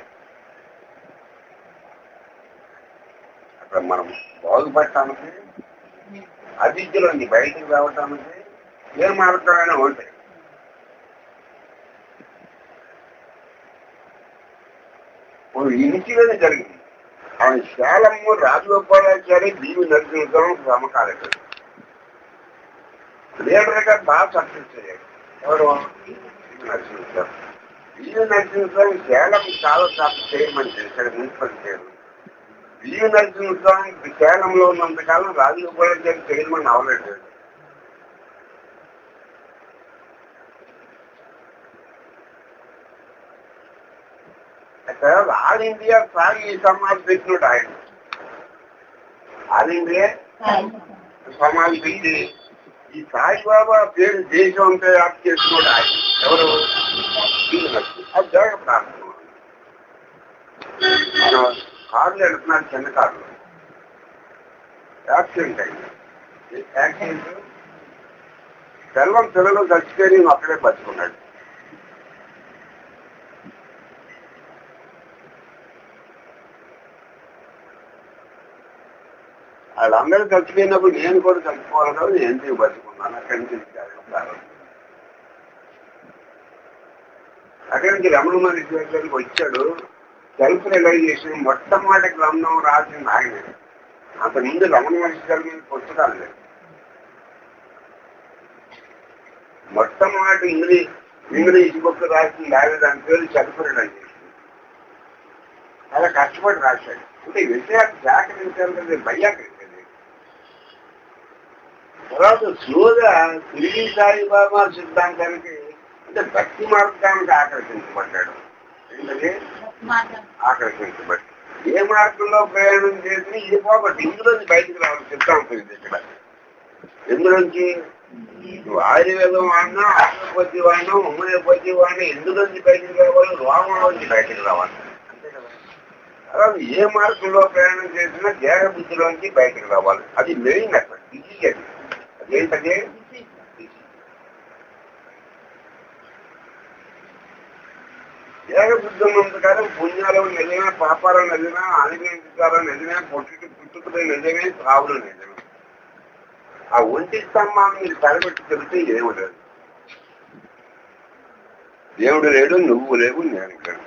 అక్కడ మనం బాగుపడటానికి, అవిద్యలోంచి బయటకు రావటానికి ఏ మార్గమైనా ఉంటాయి. ఇంటిలోనే జరిగింది. ఆయన శాలము రాజగోపాలాచారి బీవి నరసింహస్వామి సమకాలికుడు. లీడర్ గా బాగా సక్సెస్ అయ్యాడు. ఎవరు? నరసింహస్వామి. బీవి నరసింహస్వామి శాలం చాలా చాలా చేయమని చేశాడు, మున్సిపల్ చేయడం. బీవి నరసింహస్వామి శాలంలో ఉన్నంతకాలం రాజగోపాలాచారి చేయమని అవలేడు. ఆల్ ఇండియా సాగి సమాజ్ పెట్టినట్టు ఆయన. ఆల్ ఇండియా సమాజ్ పెట్టి ఈ సాయిబాబా పేరు దేశం అంతా యాప్ చేస్తున్నాడు ఆయన. ఎవరు? అది జరగ ప్రార్థన. ఆయన కార్లు వెళ్తున్నాడు, చిన్న కార్లు. యాక్సిడెంట్ అయింది. యాక్సిడెంట్ సెల్వం పిల్లలు చచ్చిపోయి అక్కడే బతుకున్నాడు. వాళ్ళందరూ చచ్చిపోయినప్పుడు నేను కూడా చచ్చిపోవాలని నేను ఎందుకు బతుకున్నాను. అక్కడి నుంచి అక్కడి నుంచి రమణ మహర్షి దగ్గరికి వచ్చాడు. సెల్ఫ్ రియలైజేషన్ మొట్టమొదటి గ్రంథం రాసింది ఆయన. అంతకుముందు రమణ మహర్షి గారి మీద పుస్తకాలు లేదు. మొట్టమొదటి ఇంగ్లీష్ ఇంగ్లీష్ బుక్ రాసింది ఆయన. దాని పేరు సెల్ఫ్ రియలైజేషన్. చాలా కష్టపడి రాశాడు. అంటే విషయాలు సేకరించాలంటే భయ్యాక తర్వాత స్లోగా తిరిగి సాయిబాబా సిద్ధాంతానికి అంటే భక్తి మార్గానికి ఆకర్షించబడ్డాడు. ఏంటది? ఆకర్షించబడ్డాడు. ఏ మార్గంలో ప్రయాణం చేసి ఇది పోగొట్టి ఇందులోంచి బయటకు రావాలి సిద్ధాంతం ఇది. ఇక్కడ ఎందులోంచి నువ్వు ఆయుర్వేదం వాడినా, ఆయుర్వేది వాడినా, హోమియోపతి వాడినా ఎందులోంచి బయటకు రావాలి? రోగంలోంచి బయటకు రావాలి. అంతే కదా. తర్వాత ఏ మార్గంలో ప్రయాణం చేసినా దేహ బుద్ధిలోంచి బయటకు రావాలి. అది మెయిన్ అక్కడ. ఇది అది అదేంటది? దేహ బుద్ధి ఉన్నంతకాలం పుణ్యాలు నిజమే, పాపాలు నిజమే, అనుభవించాలో నిజమే, పుట్టుకు పుట్టుకునే నిజమే, సావులు నిజమే. ఆ ఒంటి స్తంభాన్ని మీరు తలబెట్టి చెబితే ఏమి లేదు. దేవుడు లేడు, నువ్వు లేవు, నేను లేడు.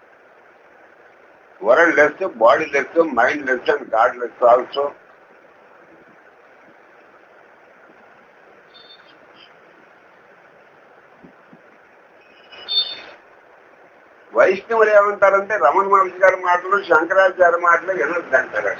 Worldless, bodiless, mindless and godless also. వైష్ణవులు ఏమంటారంటే రమణ మహర్షి గారి మాటలు, శంకరాచార్య మాటలు వినొద్దంటారు.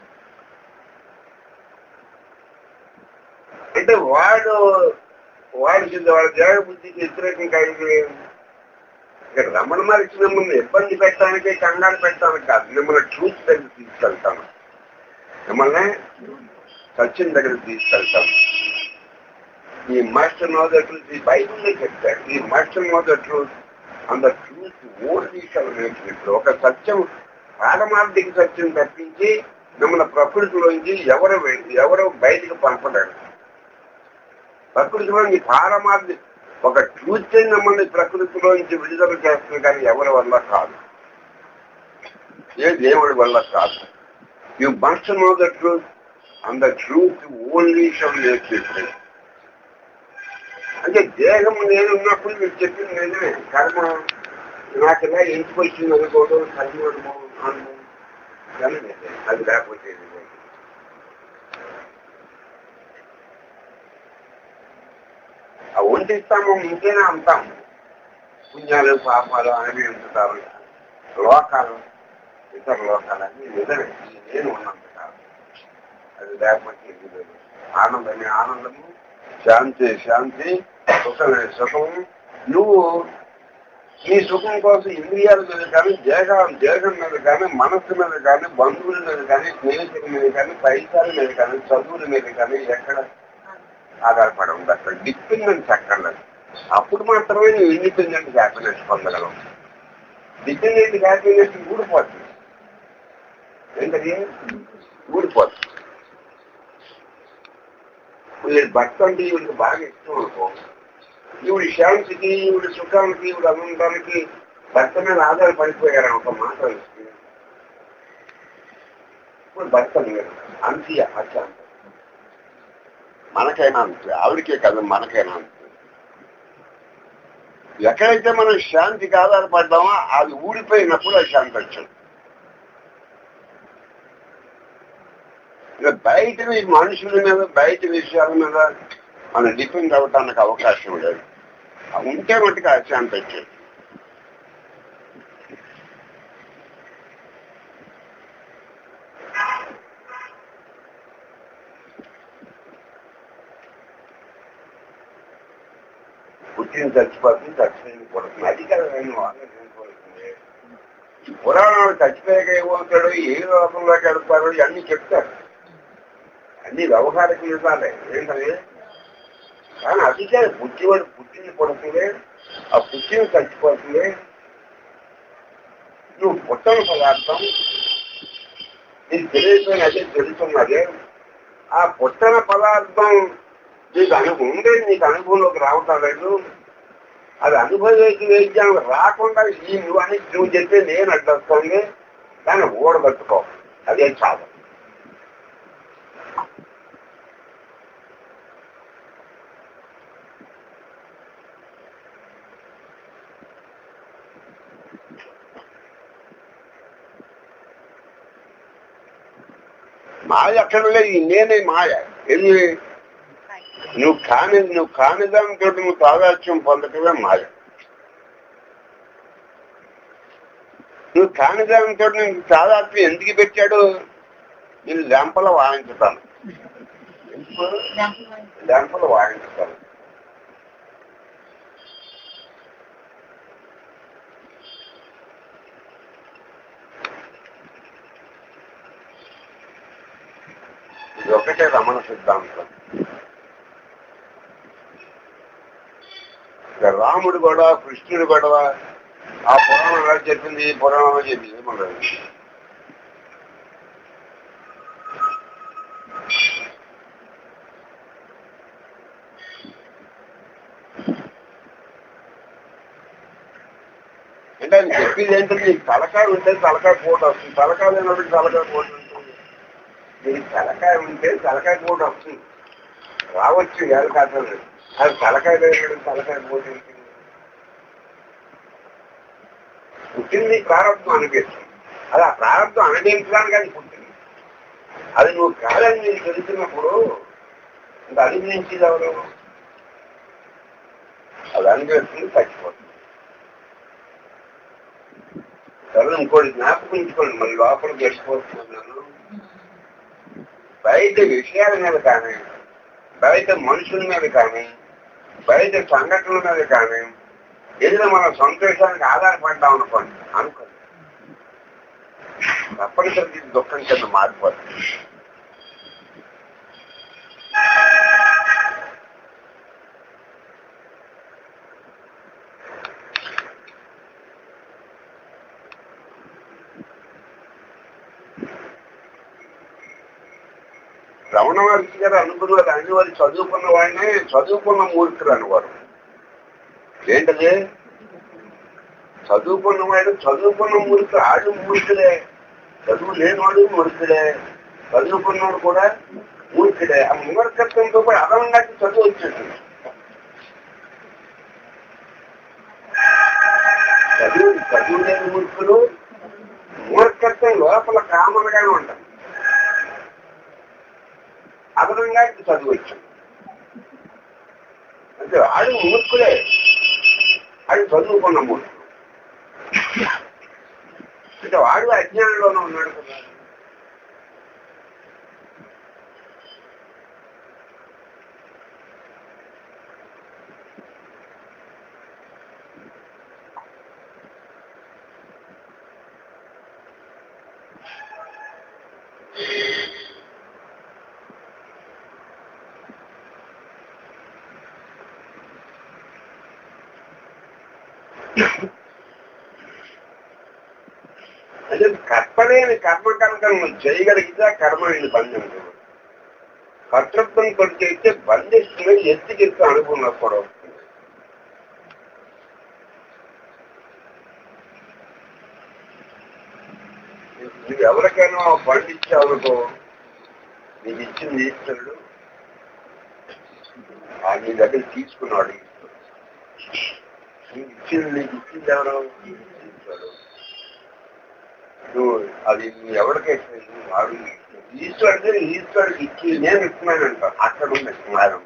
అంటే వాడు వాడి వాడి దేహ బుద్ధికి వ్యతిరేకంగా ఇక్కడ రమణ మహర్షి మిమ్మల్ని ఇబ్బంది పెట్టడానికి, కంగారు పెట్టడానికి కాదు, మిమ్మల్ని ట్రూత్ దగ్గర తీసుకెళ్తాను, మిమ్మల్ని సత్యం దగ్గర తీసుకెళ్తాను. ఈ మాస్టర్ నో ద ట్రూత్, ఈ బైబుల్లో చెప్తాడు. ఈ మాస్టర్ నో ద ట్రూత్ అంత ట్రూత్ ఓన్లీ ఇప్పుడు ఒక సత్యం, పారమార్థిక సత్యం తప్పించి మిమ్మల్ని ప్రకృతిలోంచి ఎవరు ఎవరు బయటకు పంపలేరు. ప్రకృతిలోంచి పారమార్థి ఒక ట్రూత్ మిమ్మల్ని ప్రకృతిలోంచి విడుదల చేస్తుంది, కానీ ఎవరి వల్ల కాదు. ఏ దేవుడి వల్ల కాదు. You must know the truth and the truth only shall make you free. అంటే దేహం నేను ఉన్నప్పుడు మీరు చెప్పింది నేనే కర్మ నాకు ఇలా ఇంటికి వచ్చింది అనుకోవడం కర్మ అనుభవం అనుభవం అది లేకపోతే ఆ ఒంటిస్తాము ఇంకేనా అంటాం. పుణ్యాలు పాపాలు అనేవి ఉంచుతారు లోకాలు ఇతర లోకాలన్నీ నిజమే నేను ఉన్నంత కాదు. అది లేకపోతే ఆనందమే ఆనందము, శాంతి శాంతి, సుఖమే సుఖము. నువ్వు నీ సుఖం కోసం ఇంద్రియాల మీద కానీ దేహం దేహం మీద కానీ మనస్సు మీద కానీ బంధువుల మీద కానీ స్నేహితుల మీద కానీ పైసల మీద కానీ చదువుల మీద కానీ ఎక్కడ ఆధారపడి ఉంది. అక్కడ డిపెండెన్స్ అక్కర్లేదు. అప్పుడు మాత్రమే నువ్వు ఇండిపెండెంట్ హ్యాపీనెస్ పొందగలవు. డిపెండెంట్ హ్యాపీనెస్ ఊడిపోతుంది. ఏంటది ఊడిపోతుంది. వీడి భర్త అంటే ఈవిడికి బాగా ఇష్టం అనుకో, ఈవిడి శాంతికి ఈవిడి సుఖానికి ఈవిడ ఆనందానికి భర్త మీద ఆధారపడిపోయారు ఒక మాట ఇస్తే ఇప్పుడు భర్త లేదు అంతీయ అశాంతి. మనకైనా అంతే, ఆవిడికే కదా మనకైనా అంతే. ఎక్కడైతే మనం శాంతికి ఆధారపడ్డామో అది ఊడిపోయినప్పుడు అది శాంతి వచ్చింది. ఇక బయట మనుషుల మీద బయట విషయాల మీద మనం డిపెండ్ అవ్వటానికి అవకాశం లేదు. ఉంటే మటుకు అశాంతి వచ్చేది. పుట్టిన చచ్చిపోతుంది, చచ్చిపోయింది పడుతుంది. అధికారం ఆలోచించుకోవాల్సిందే. పురాణాలు చచ్చిపోయాక ఏమవుతాడు, ఏ లోకంలోకి వెళ్తారు అన్ని చెప్తారు. అన్ని వ్యవహారిక నిజాలే ఏంటది. కానీ అధికారి పుట్టివాడు పుట్టింది పడుతుంది, ఆ పుట్టిన చచ్చిపోతుంది. నువ్వు పుట్టని పదార్థం నీకు తెలియపోయిన అదే తెలుస్తున్నదే. ఆ పుట్టన పదార్థం నీకు అనుభవం ఉండే నీకు అనుభవంలోకి రావటం లేదు. అది అనుభవేకి వేద్యం రాకుండా ఈ నువ్వు అని నువ్వు చెప్తే నేను అడ్డొస్తుంది. దాన్ని ఓడబెట్టుకో, అదే చాలు. మాయ అక్కడ లేదు, నేనే మాయ. ఇది నువ్వు కాని నువ్వు కానిదానితో నువ్వు తాదాత్యం పొందటమే మాయ. నువ్వు కానిదానితో నువ్వు తాదాత్మ్యం ఎందుకు పెట్టాడు? నేను లెంపలు వాయించుతాను, లెంపలు వాయించుతాను. ఇది ఒకటే రమణ సిద్ధాంతం. రాముడు గొడవ, కృష్ణుడు గొడవ, ఆ పురాణం ఎలా చెప్పింది, ఈ పురాణంలో చెప్పింది ఏమన్నది. అంటే ఆయన చెప్పింది ఏంటంటే నీకు తలకాయ ఉంటే తలకాయ పోటు వస్తుంది, తలకాయ లేనప్పుడు తలకాయ పోటు ఉంటుంది. నీకు తలకాయ ఉంటే తలకాయ పోటు వస్తుంది, రావచ్చు ఏళ్ళు కాదు. అది తలకాయ లేనప్పుడు తలకాయ పోటు ఉంటుంది. పుట్టింది ప్రారంభం అనిపిస్తుంది, అది ఆ ప్రారంభం అనుభవించడానికి అది పుట్టింది. అది నువ్వు కాదని నీకు తెలుస్తున్నప్పుడు ఇంకా అనుభవించేది ఎవరు? అది అనుభవిస్తుంది, చచ్చిపోతుంది. సరే ఇంకోటి జ్ఞాపకించుకోండి, మరి లోపలికి వెళ్ళిపోతున్నాను. బయట విషయాల మీద కానీ, బయట మనుషుల మీద కానీ, బయట సంఘటనల మీద కానీ ఏదైనా మన సంతోషానికి ఆధారపడ్డాం అనుకోండి అనుకోండి తప్పనిసరికి దుఃఖం కింద మారిపోతుంది. రమణ మహర్షి గారు అనుకున్నారు, అన్ని వారు చదువుకున్న వాడినే చదువుకున్న మూర్ఖులు అనేవారు. ఏంటది? చదువుకున్న వాడు చదువుకున్న మూర్ఖులు, ఆడు మూర్ఖులే. చదువు లేనివాడు మూర్ఖుడే, చదువుకున్నాడు కూడా మూర్ఖుడే. ఆ మూర్ఖత్వంతో కూడా అదనంగా చదువు వచ్చేసింది. చదువు చదువు లేని మూర్ఖులు మూర్ఖత్వం లోపల కామన్గానే ఉంటారు. అదనంగా చదువు వచ్చింది అంటే వాడు మూర్ఖుడే, అది చదువుకున్న మూర్ఖుడు అంటే వాడు అజ్ఞానంలోనే ఉన్నాడు కదా. అంటే కర్మలేని కర్మ కనుక నువ్వు చేయగలిగితే ఆ కర్మ నేను బంధించదు. కర్తృత్వం కొద్ది చేస్తే బంధిస్తుంది, ఎత్తికెత్తి అనుకున్నప్పుడు వస్తుంది. నువ్వు ఎవరికైనా బంధించావునుకో, నీకు ఇచ్చింది ఈశ్వరుడు, ఆ నీ దగ్గర తీసుకున్నాడు ఈశ్వరుడు. నీకు ఇచ్చింది నీకు ఇచ్చింది ఎవరు ఈశ్వరుడు. నువ్వు అది నువ్వు ఎవరికైతే వాడు ఈశ్వరుడు ఈశ్వరుడికి ఇచ్చి నేను ఇస్తున్నాను అంటాను. అక్కడ ఉంది స్మారం.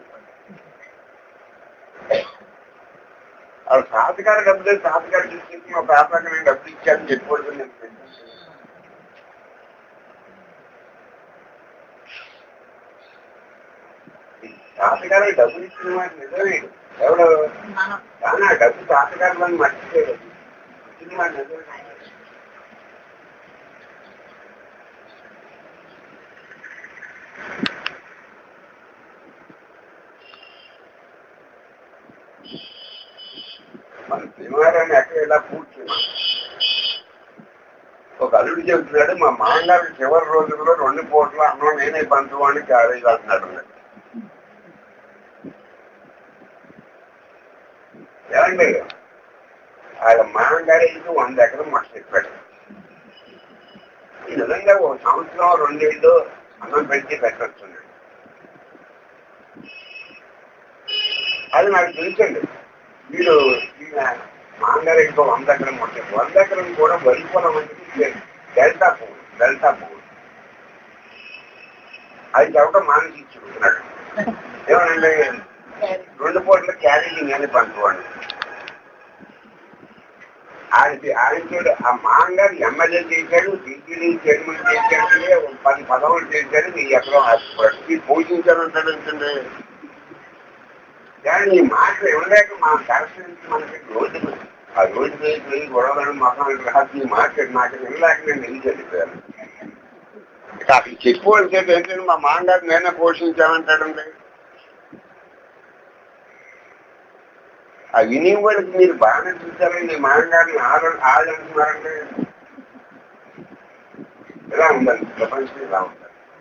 అది తాతగారు డబ్బులు తాతగారు తీసుకెళ్ళి మా పేపర్కి నేను డబ్బులు ఇచ్చానని చెప్పకూడదు. నేను తాతగారికి డబ్బులు ఇచ్చిన వాడు నిజమే, ఎవడు కానీ ఆ డబ్బు తాతగారు మనం మర్చిపోయాడు. ఇచ్చిన వాడు నిజమే. మన శనివారాన్ని ఎక్కడ ఇలా కూర్చున్నాం. ఒక అల్లుడు చెబుతున్నాడు, మా మామగారు చివరి రోజుల్లో రెండు పూట్ల అన్నం నేనే పంచువాడిని కాలేదు అంటున్నాడు. ఏమండి వాళ్ళ మామగారు ఇది వంద ఎకరం మాకు చెప్పాడు. నిజంగా ఒక సంవత్సరం రెండేళ్ళు అన్నం పెట్టి పెట్టొచ్చున్నాడు. అది నాకు తెలుసండి. వీడు మామగారు ఇంకో వంద ఎకరం ఉంటాయి. వంద ఎకరం కూడా వరిపోవడం అంటే డెల్టా పువ్వు డెల్టా పువ్వు అది చెప్పడం మానేసి ఇచ్చుకుంటున్నాడు. ఏమనండి రెండు పూట్ల క్యారేజీ నేను పంచుకోండి. ఆయన ఆయన ఆ మామగారు ఎమ్మెల్యే చేశాడు, టీటీడీ చైర్మన్ చేశాడు, పది పదవులు చేశాడు. నీ ఎక్కడో ప్రతి పూజించాలంటాడంటే కానీ నీ మాటలు ఇవ్వలేక మా కరెక్షన్ మనకి రోజు ఆ రోజు పోయి గొడవలను మొత్తం రాసి నీ మాట నాకు ఇవ్వలేక నేను ఎందుకు చెప్పాను. ఇక అక్కడ చెప్పుకోవాల్సి ఏంటంటే మా మామగారు నేనే పోషించామంటాడండి. ఆ వినియోగకి మీరు బాగానే చూసారండి. మామగారిని ఆడ ఆడంటున్నారండి. ఇలా ఉందండి ప్రపంచం, ఇలా ఉందండి.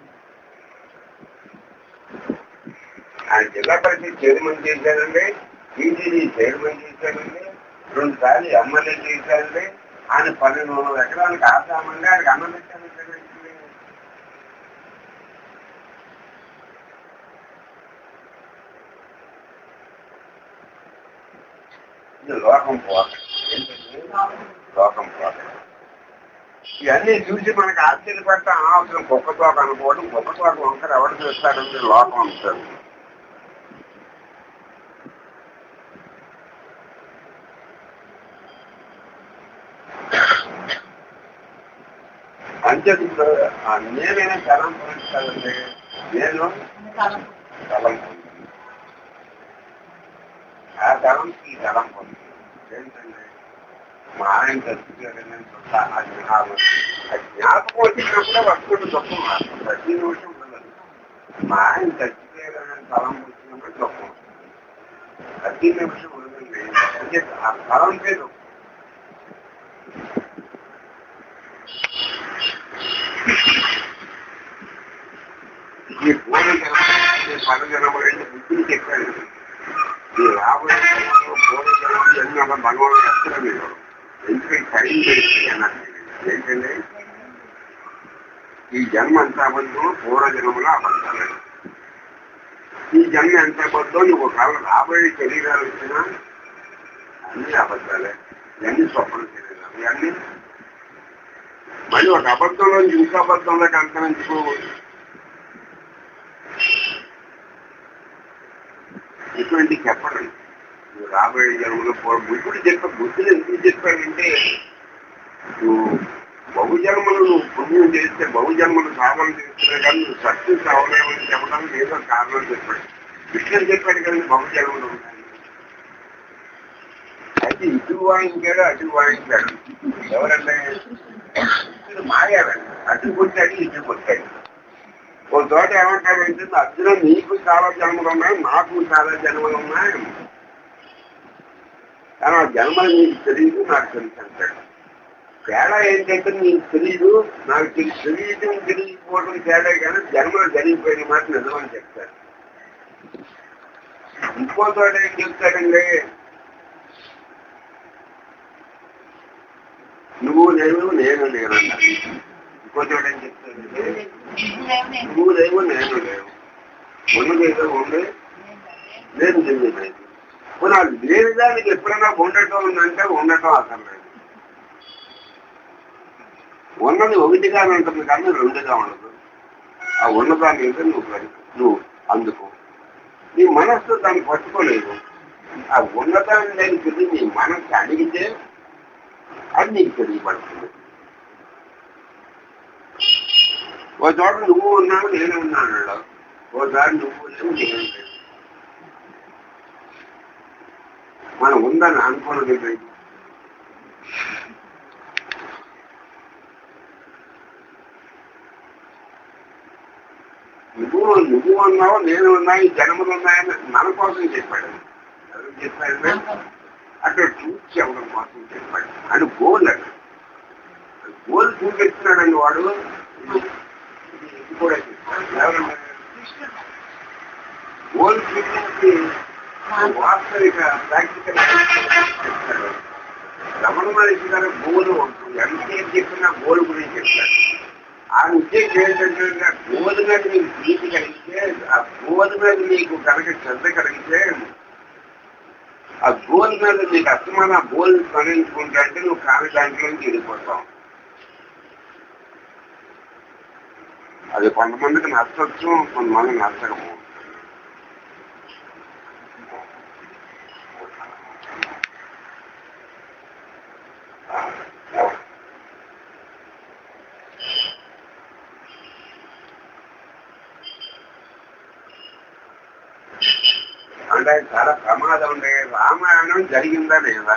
ఆయన జిల్లా పరిషత్ చైర్మన్ చేశారండి, టీటీడీ చైర్మన్ చేశారండి, రెండు సార్లు ఎమ్మెల్యే చేశారండి. ఆయన పన్నెండు వందల ఎకరాలకు ఆసామండి ఆయనకు అన్నం పెట్టాను. ఇది లోకం పోక లోకం పోక ఇవన్నీ చూసి మనకు ఆశ్చర్యపడతా అనవసరం. కుక్క తోక అనుకోవడం, కుక్క తోక వంకర ఎవరు చూస్తాడంటే లోకం ఉంటుంది. అంతే నేనైనా తలం పొందుతానండి. నేను తలం ఆ తలంకి ఈ తలం పొందుతాను. ఏంటండి మా ఆయన చదువుతాడని అది వినాలి. అది జ్ఞాపకం వచ్చినప్పుడే వస్తువులు దుఃఖం మాత్రం ప్రతి నిమిషం ఉండదు. మా ఆయన చచ్చిపోయాడని తలం వచ్చినప్పుడు దుఃఖం ప్రతి నిమిషం ఉండదండి. అంటే ఆ తలం పేరు ఈ పూర్వ పదజనములు బుద్ధిని చెప్పాను. ఈ రాబోయే పూర్వ జనాలు ఎన్నో భగవాన్ ఎక్కడ మీరు ఎందుకంటే టైం పెట్టి అన్నారు. ఏంటంటే ఈ జన్మ ఎంత అబద్ధం, పూర్వజన్మలో అబద్ధాలు. ఈ జన్మ ఎంత అబద్ధం, నువ్వు ఒకవేళ రాబోయే శరీరాలు వచ్చినా అన్ని అబద్ధాలే, ఇవన్నీ స్వప్న శరీరాలు. ఇవన్నీ మళ్ళీ ఒక అబద్ధంలో ఇంకో అబద్ధంలోకి అంతరించుకోవచ్చు. ఇటువంటి చెప్పడం నువ్వు రాబోయే జన్మలో బుద్ధుడు చెప్ప బుద్ధుడు ఎందుకు చెప్పాడంటే, నువ్వు బహుజన్మలు నువ్వు పుణ్యం చేస్తే బహుజన్మలు సాధన చేస్తున్నా కానీ నువ్వు సక్సెస్ అవ్వలేమని చెప్పడానికి ఏదో కారణం చెప్పాడు. కృష్ణుడు చెప్పాడు కదండి బహుజన్మలు ఉన్నాయి. అయితే ఇటు వాయించాడు అటు వాయించాడు. ఎవరంటే ఇది మాయాడండి. అటు కొట్టాడు ఇటు కొట్టాడు. ఓ చోట ఏమంటాడంటే, అర్జున నీకు చాలా జన్మలు ఉన్నాయి, నాకు చాలా జన్మలు ఉన్నాయి, కానీ ఆ జన్మలు నీకు తెలియదు, నాకు తెలుసు అంటాడు. తేడా ఏంటంటే నీకు తెలియదు, నాకు తెలిసి తెలియటం తెలియకపోవడం తేడా, కానీ జన్మలు జరిగిపోయిన మాట నిజమని చెప్తాడు. ఇంకో చోట ఏం చెప్తాడండి, నువ్వు నేను నేను నేను అన్నాడు. ఇంకో చోట ఏం చెప్తాడంటే, నువ్వు లేవు నేను లేవు, ఉన్నదేదో ఉండే లేదు తెలియదు. పోనీ అది లేని దానికి ఎప్పుడైనా ఉండటం ఉందంటే ఉండటం అసలు లేదు. ఉన్నది ఒకటిగానే ఉంటుంది కానీ రెండుగా ఉండదు. ఆ ఉన్నదాన్ని అయితే నువ్వు నువ్వు అందుకో. నీ మనస్సు దాన్ని పట్టుకోలేదు. ఆ ఉన్నదాన్ని దగ్గరికి నీ మనస్సు అడిగితే అది నీకు తెలియబడుతుంది. ఓ చోట నువ్వు ఉన్నావు నేను ఉన్నాను, ఓసారి నువ్వు లేవు నేను లేదు. మనం ఉందని అనుకున్నది నువ్వు నువ్వు ఉన్నావు నేను ఉన్నా, ఈ జన్మలు ఉన్నాయని మన కోసం చెప్పాడు. ఎవరు చెప్పాడు? అక్కడ చూసి చెప్పడం కోసం చెప్పాడు. అని గోల్ అక్కడ గోల్ చూపిస్తున్నాడండి వాడు. ఇది కూడా చెప్పాడు. ఎవరన్నా గోల్ చూపించి వాస్తవిక ప్రాక్టికల్ చెప్తాడు. రమణ మహర్షి గారు గోలు ఉంటుంది. ఎంతసేపు చెప్పినా గోలు గురించి చెప్తాడు. ఆ ఉద్దేశం ఏంటంటే, గోలు మీద నీకు ప్రీతి కలిగితే, ఆ గోలు మీద నీకు కనుక శ్రద్ధ కలిగితే, ఆ గోల్ మీద నీకు అస్తమాన ఆ గోల్ స్మరించుకుంటా అంటే నువ్వు కాని దాంట్లోంచి వెళ్ళిపోతావు. అది కొంతమందికి నచ్చవచ్చు, కొంతమంది నచ్చకపోవచ్చు. అంటే చాలా ప్రమాదం ఉండే. రామాయణం జరిగిందా లేదా?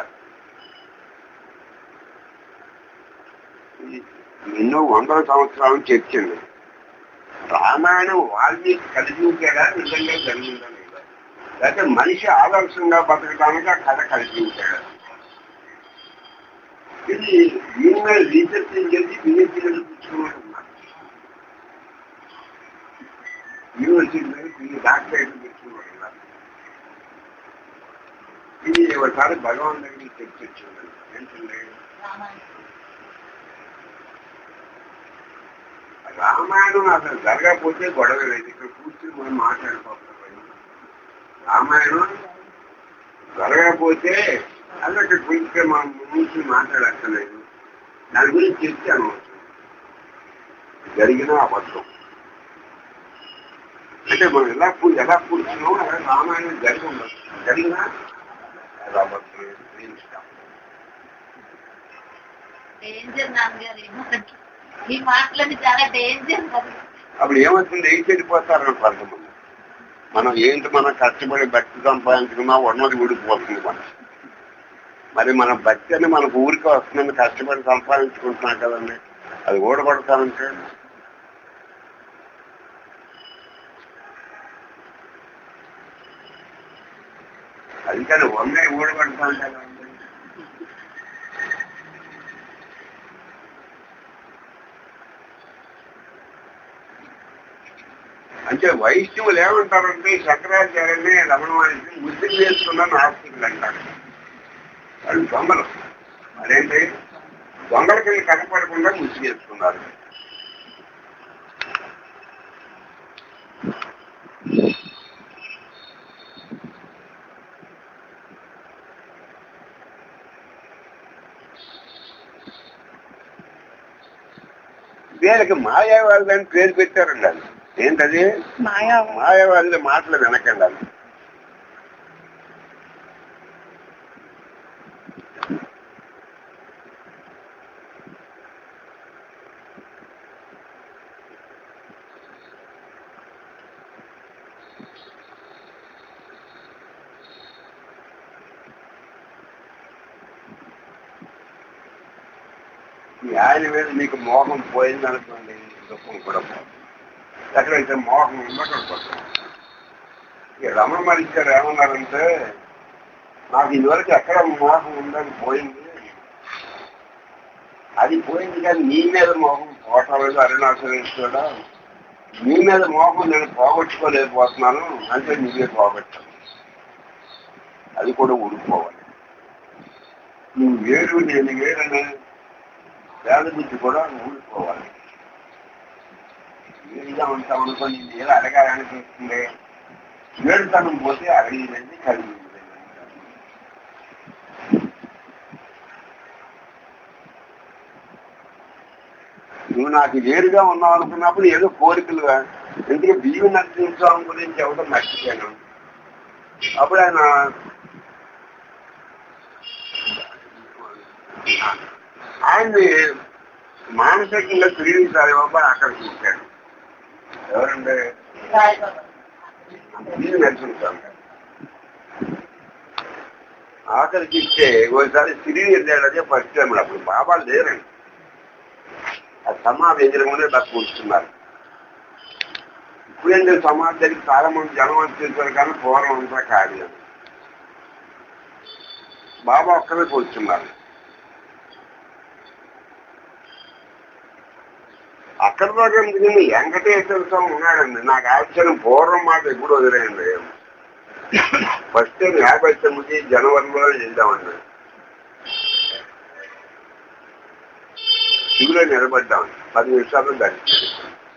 ఎన్నో వందల సంవత్సరాలు చర్చింది. రామాయణం వాల్మీకి కల్పించాడా, నిజంగా జరిగిందా లేదా? లేకపోతే మనిషి ఆదర్శంగా బతకడానికి ఆ కథ కల్పించాడా? ఇది దీని మీద రీసెర్చ్ చేసి పిహెచ్డీలు తెచ్చుకున్నట్టున్నారు. యూనివర్సిటీ మీద డాక్టరేట్ తెచ్చుకున్నట్టున్నారు. ఇది ఒకసారి భగవాన్ దగ్గరికి చర్చించింది. ఏంటండి, రామాయణం అసలు జరగకపోతే గొడవ లేదు. ఇక్కడ కూర్చుని మనం మాట్లాడుకోవాలి. రామాయణం జరగకపోతే అసలు ఇక్కడ కూర్చుని మనం కూర్చుని మాట్లాడక్కర్లేదు. దాని గురించి చర్చ అనవచ్చు. జరిగిన అబద్ధం అంటే మనం ఎలా ఎలా కూర్చున్నాం అలా రామాయణం జరిగి ఉండదు. జరిగినా అది అబద్ధం. ఈ మాటలని చాలా డేంజర్. అప్పుడు ఏమవుతుంది, ఏం చెడిపోతారని కొంతమంది. మనం ఏంటి మనం కష్టపడి భక్తి సంపాదించుకున్నా ఉన్నది ఊడిపోతుంది మనం. మరి మన భక్తి అని మనకు ఊరికి వస్తుందని కష్టపడి సంపాదించుకుంటున్నాం కదండి, అది ఊడబడతానంటే అది కానీ వంద ఊడబడతాను కదండి. అంటే వైష్ణవులు ఏమంటారంటే, శంకరాచార్యని రమణ మహర్షిని ముద్దులు వేసుకున్న నాస్తికులు అంటారు. వాళ్ళు దొంగలు. అదేంటి, దొంగల కింద కనపడకుండా ముద్దు చేసుకున్నారు. పేరుకి మాయావాది అని పేరు పెట్టారండి. అది ఏంటది? మాయావాది మాటలు వినకండి. అది ఆయన మీద మీకు మోహం పోయింది అనుకోండి, దుఃఖం కూడా పోతుంది. ఎక్కడైతే మోహం ఉందో అక్కడ పోతుంది. ఇక రమణ మహర్షి గారు ఏమన్నారంటే, నాకు ఇదివరకు ఎక్కడ మోహం ఉందని పోయింది, అది పోయింది కానీ నీ మీద మోహం పోవట్లేదు. అరుణాచలేశ్వరుడా, నీ మీద మోహం నేను పోగొట్టుకోలేకపోతున్నాను అంటే నీవే పోగొట్టాను. అది కూడా ఊడిపోవాలి. నువ్వు వేరు నేను వేరనే వేద బుద్ధి కూడా ఊడిపోవాలి. వేరుగా ఉంటాం అనుకోని నేను అడగాలనిపిస్తుంది. వేడుతనం పోతే అడిగిందండి కలిగింది. నువ్వు నాకు వేరుగా ఉన్నావు అనుకున్నప్పుడు ఏదో కోరికలుగా ఎందుకంటే బియ్యం నరసింహస్వామి గురించి ఎవటం మర్చిపోయాను. అప్పుడు ఆయన ఆయన్ని మానసికంగా తిరిగి సాయిబాబా ఆకర్షించాడు. ఎవరంటే బియ్యం నరసింహస్వామి ఆకర్షిస్తే ఒకసారి తిరిగి వెళ్ళాడదే ఫస్ట్ టైం. అప్పుడు బాబా లేరండి, ఆ సమాధి ఎదురుగానే ఇలా కూర్చున్నారు. ఇప్పుడేంటే సమాధి దగ్గర చాలా మంది జనం వచ్చేసారు కానీ పూర్వం అంతా కాదు. బాబా ఒక్కరే కూర్చున్నారు. అక్కడ దాకా ఎందుకండి వెంకటేశ్వర స్వామి ఉన్నాడండి. నాకు ఆశ్చర్యం, పూర్వం మాట ఎప్పుడు వదిలేయండి. ఫస్ట్ టైం యాభై తొమ్మిది జనవరిలో వెళ్దామండి. శివులో నిలబడ్డాం. పది నిమిషాల్లో దర్శనం.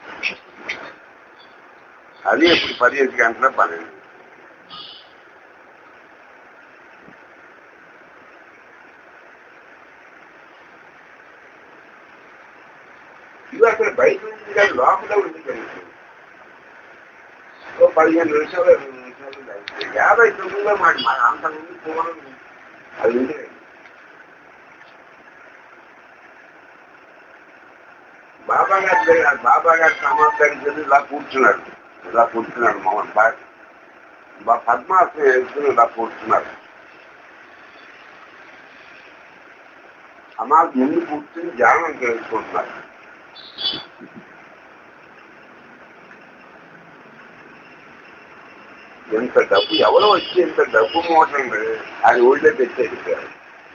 అది ఇప్పుడు పదిహేను గంటల పన్నెండు. ఇది అక్కడ బయట నుంచి కానీ లోపల ఉంది కనుక పదిహేను నిమిషాలు ఇరవై నిమిషాలు దర్శనం. యాభై తొమ్మిదిలో మాట మా అంతకుముందు పూర్వం అది ఉంది. బాబా గారి బాబా గారి సమాధి దగ్గరికి ఇలా కూర్చున్నాడు. ఇలా కూర్చున్నాడు మోహన్ బాగా పద్మాసనం వేసుకుని ఇలా కూర్చున్నాడు. సమాధి ముందు కూర్చుని ధ్యానం చేసుకుంటున్నారు. ఎంత డబ్బు ఎవరో వచ్చి ఎంత డబ్బు మోటండి ఆయన ఒళ్ళో పెట్టేసారు.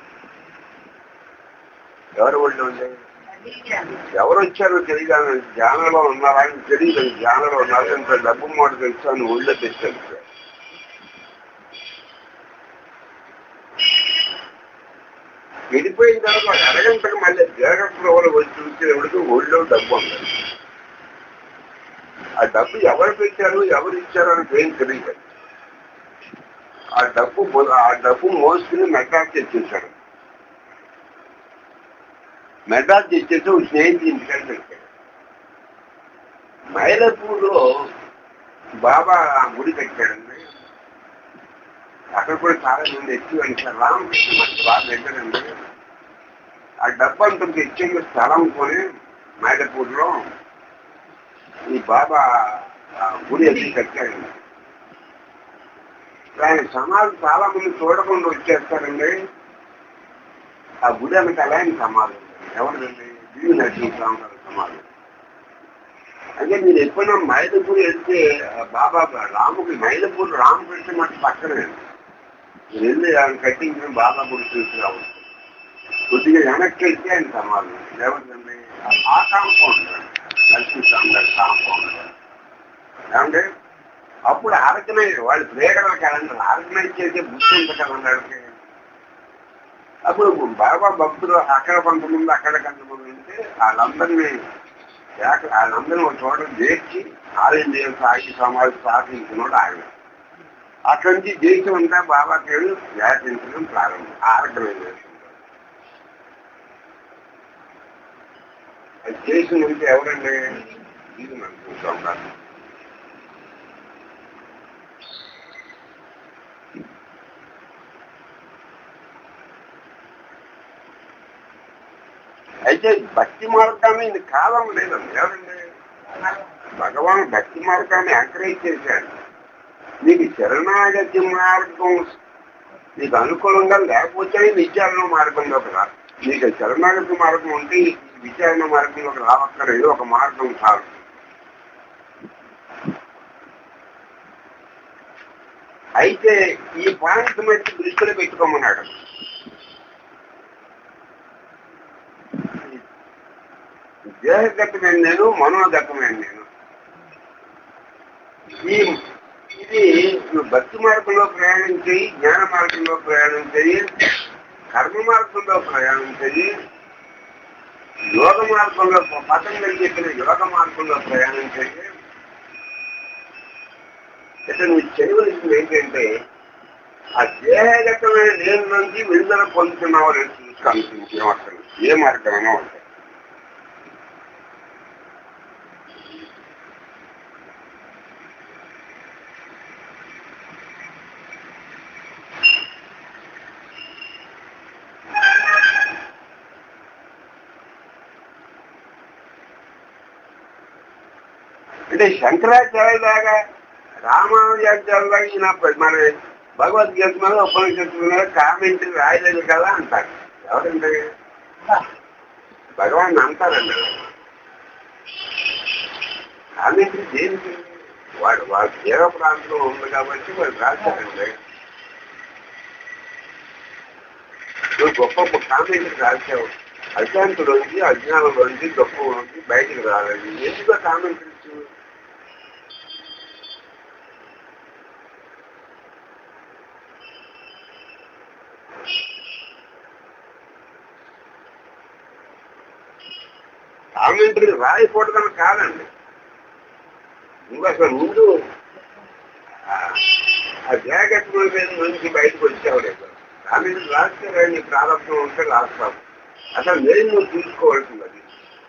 ఎవరు ఒళ్ళు ఉండే ఎవరు వచ్చారో తెలియదు. ధ్యానంలో ఉన్నారా అని తెలియదు. ధ్యానంలో ఉన్నారు. ఇంత డబ్బు మూట తెలుసు అని ఒళ్ళో తెచ్చారు. వెళ్ళిపోయిన తర్వాత అరగంటకు మళ్ళీ జాగ్రత్తలో వచ్చి చూసేవాడికి ఒళ్ళో డబ్బు ఉంది. ఆ డబ్బు ఎవరు పెట్టారు ఎవరు ఇచ్చారు అని ఏం తెలియదు. ఆ డబ్బు ఆ డబ్బు మోసుకుని మెడ్రాస్ తెచ్చేశాడు. మెడ్రాస్ తెచ్చేసి ఒక స్నేహితులు ఇంటికాడ పెట్టాడు. మైలపూర్లో బాబా గుడి కట్టాడండి. అక్కడ కూడా చాలా మంది ఎక్కువ వెళ్తారు. రామకృష్ణ మనకి బాగా దగ్గరండి. ఆ డబ్బు అంత తెచ్చేందుకు స్థలం కొని మైలపూర్లో ఈ బాబా గుడి ఎత్తి కట్టాడండి. ఆయన సమాధి చాలా మంది చూడకుండా వచ్చేస్తారండి. ఆ గుడి అంత అలాంటి సమాధి ఎవరిదండి? బియ్యం నరసింహస్వామి గారి సమాధి. అంటే మీరు ఎప్పుడైనా మైలపూర్ వెళ్తే బాబా రాముకి మైలపూర్ రామకృష్ణ మట్టి పక్కనే మీరు వెళ్ళి ఆయన కట్టించిన బాబా గుడి చూసి రావచ్చు. కొద్దిగా వెనక్కి వెళ్తే ఆయన సమాధి ఎవరిదండి? ఆ కాంపౌండ్ నరసింహస్వామి గారి కాంపౌండ్. ఏమంటే అప్పుడు ఆర్గనైజ్ వాళ్ళు ప్రేరణ క్యాలెండర్ ఆర్గనైజ్ చేసే బుద్ధి ఉంది కదండి. అప్పుడు బాబా భక్తులు అక్కడ కొంతమంది అక్కడ కొంతమంది ఉంటే వాళ్ళందరినీ వాళ్ళందరినీ ఒక చోట చేర్చి ఆలయం దేవ సాగి సమాధి స్థాపించినోడు ఆయన. అక్కడి నుంచి దేశం అంతా బాబా పేరు వ్యాపించడం ప్రారంభం ఆర్గనైజేషన్. అది చేసినందుకు ఎవరండి ఇది మనం చూస్తాం కాదు. అయితే భక్తి మార్గాన్ని ఇది కాలం లేదండి. ఎవరండి భగవాన్ భక్తి మార్గాన్ని ఎంకరేజ్ చేశాడు. నీకు శరణాగతి మార్గం నీకు అనుకూలంగా లేకపోతే విచారణ మార్గంలోకి రా. నీకు శరణాగతి మార్గం ఉంటే ఈ విచారణ మార్గంలోకి రావక్కర్లేదు, ఒక మార్గం చాలు. అయితే ఈ పాయింట్ మట్టి దృష్టిలో పెట్టుకోమన్నాడు. దేహగతమైన నేను, మనోగతమైన నేను. ఈ ఇది నువ్వు భక్తి మార్గంలో ప్రయాణం చేయి, జ్ఞాన మార్గంలో ప్రయాణం చేయి, కర్మ మార్గంలో ప్రయాణం చేయి, యోగ మార్గంలో పతంజలి చెప్పిన యోగ మార్గంలో ప్రయాణం చేయి. అంటే నువ్వు చేయవలసింది ఏంటంటే ఆ దేహగతమైన నేను నుంచి విడుదల పొందుతున్నావు అని చూసుకోవాల్సింది అసలు ఏ మార్గమైనా ఉంటాయి. అంటే శంకరాచార్య లాగా రామానుజాచార్య లాగా ఈయన మన భగవద్గీత మీద ఉపనిషత్తు మీద కామెంటరీ రాయలేదు కదా అంటారు. ఎవరంటే భగవాన్ అంటారండి. కామెంటరీ దేనికి? వాడు వాళ్ళ దేవ ప్రాంతంలో ఉంది కాబట్టి వాడు రాశారండి. నువ్వు గొప్ప కామెంటరీ రాశావు, అశాంతులోంచి అజ్ఞానంలోంచి గొప్పలోంచి బయటకు రాలేదు. ఎందుకు కామెంటరీ? కామెంటరీ రాయకూడదని కాదండి, నువ్వు అసలు ముందు ఆ జాగ్రత్త నుంచి బయటకు వచ్చావు లేదు. కామెంటరీ రాస్తే నీ ప్రారంభం ఉంటే రాస్తావు. అసలు నేను నువ్వు చూసుకోవాల్సింది అది.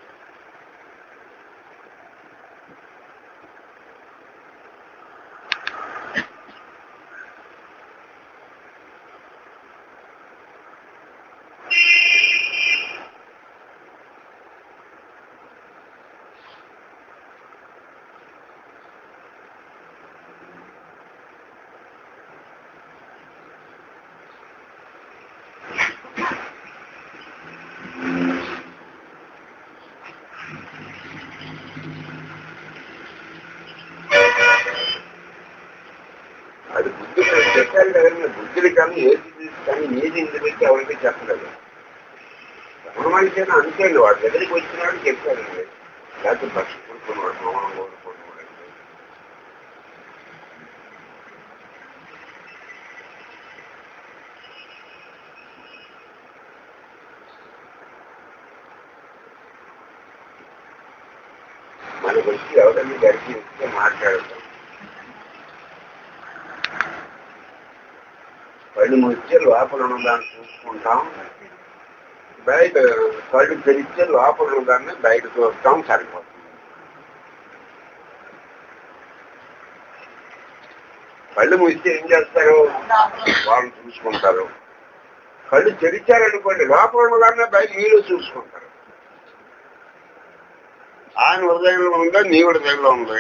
అది బుద్ధి చెప్పాలి కదండి. బుద్ధుడి కానీ ఏది కానీ ఏది ఇంటి పెట్టి ఎవరికి చెప్పలేదు. రమణ మనిషి అని అంతేండి, వాడి దగ్గరికి వచ్చినాడు చెప్పాడండి. లేకపోతే భక్తి కొడుకున్నాడు, మౌనం కోరుకుంటున్నాడు. మనకు వచ్చి ఎవరన్నీ గడిచి ఇస్తే మాట్లాడతాం. కళ్ళు ముచ్చే లోపల ఉన్నదాన్ని చూసుకుంటాం, బయట కళ్ళు తెరిస్తే లోపల ఉన్నదాన్ని బయట చూస్తాం, సరిపోతుంది. కళ్ళు ముస్తే ఏం చేస్తారు? వాళ్ళు చూసుకుంటారు. కళ్ళు తెరిచారనుకోండి లోపల ఉన్నదాన్ని బయట మీరు చూసుకుంటారు. ఆయన హృదయంలో ఉందా నీ హృదయంలో ఉంది.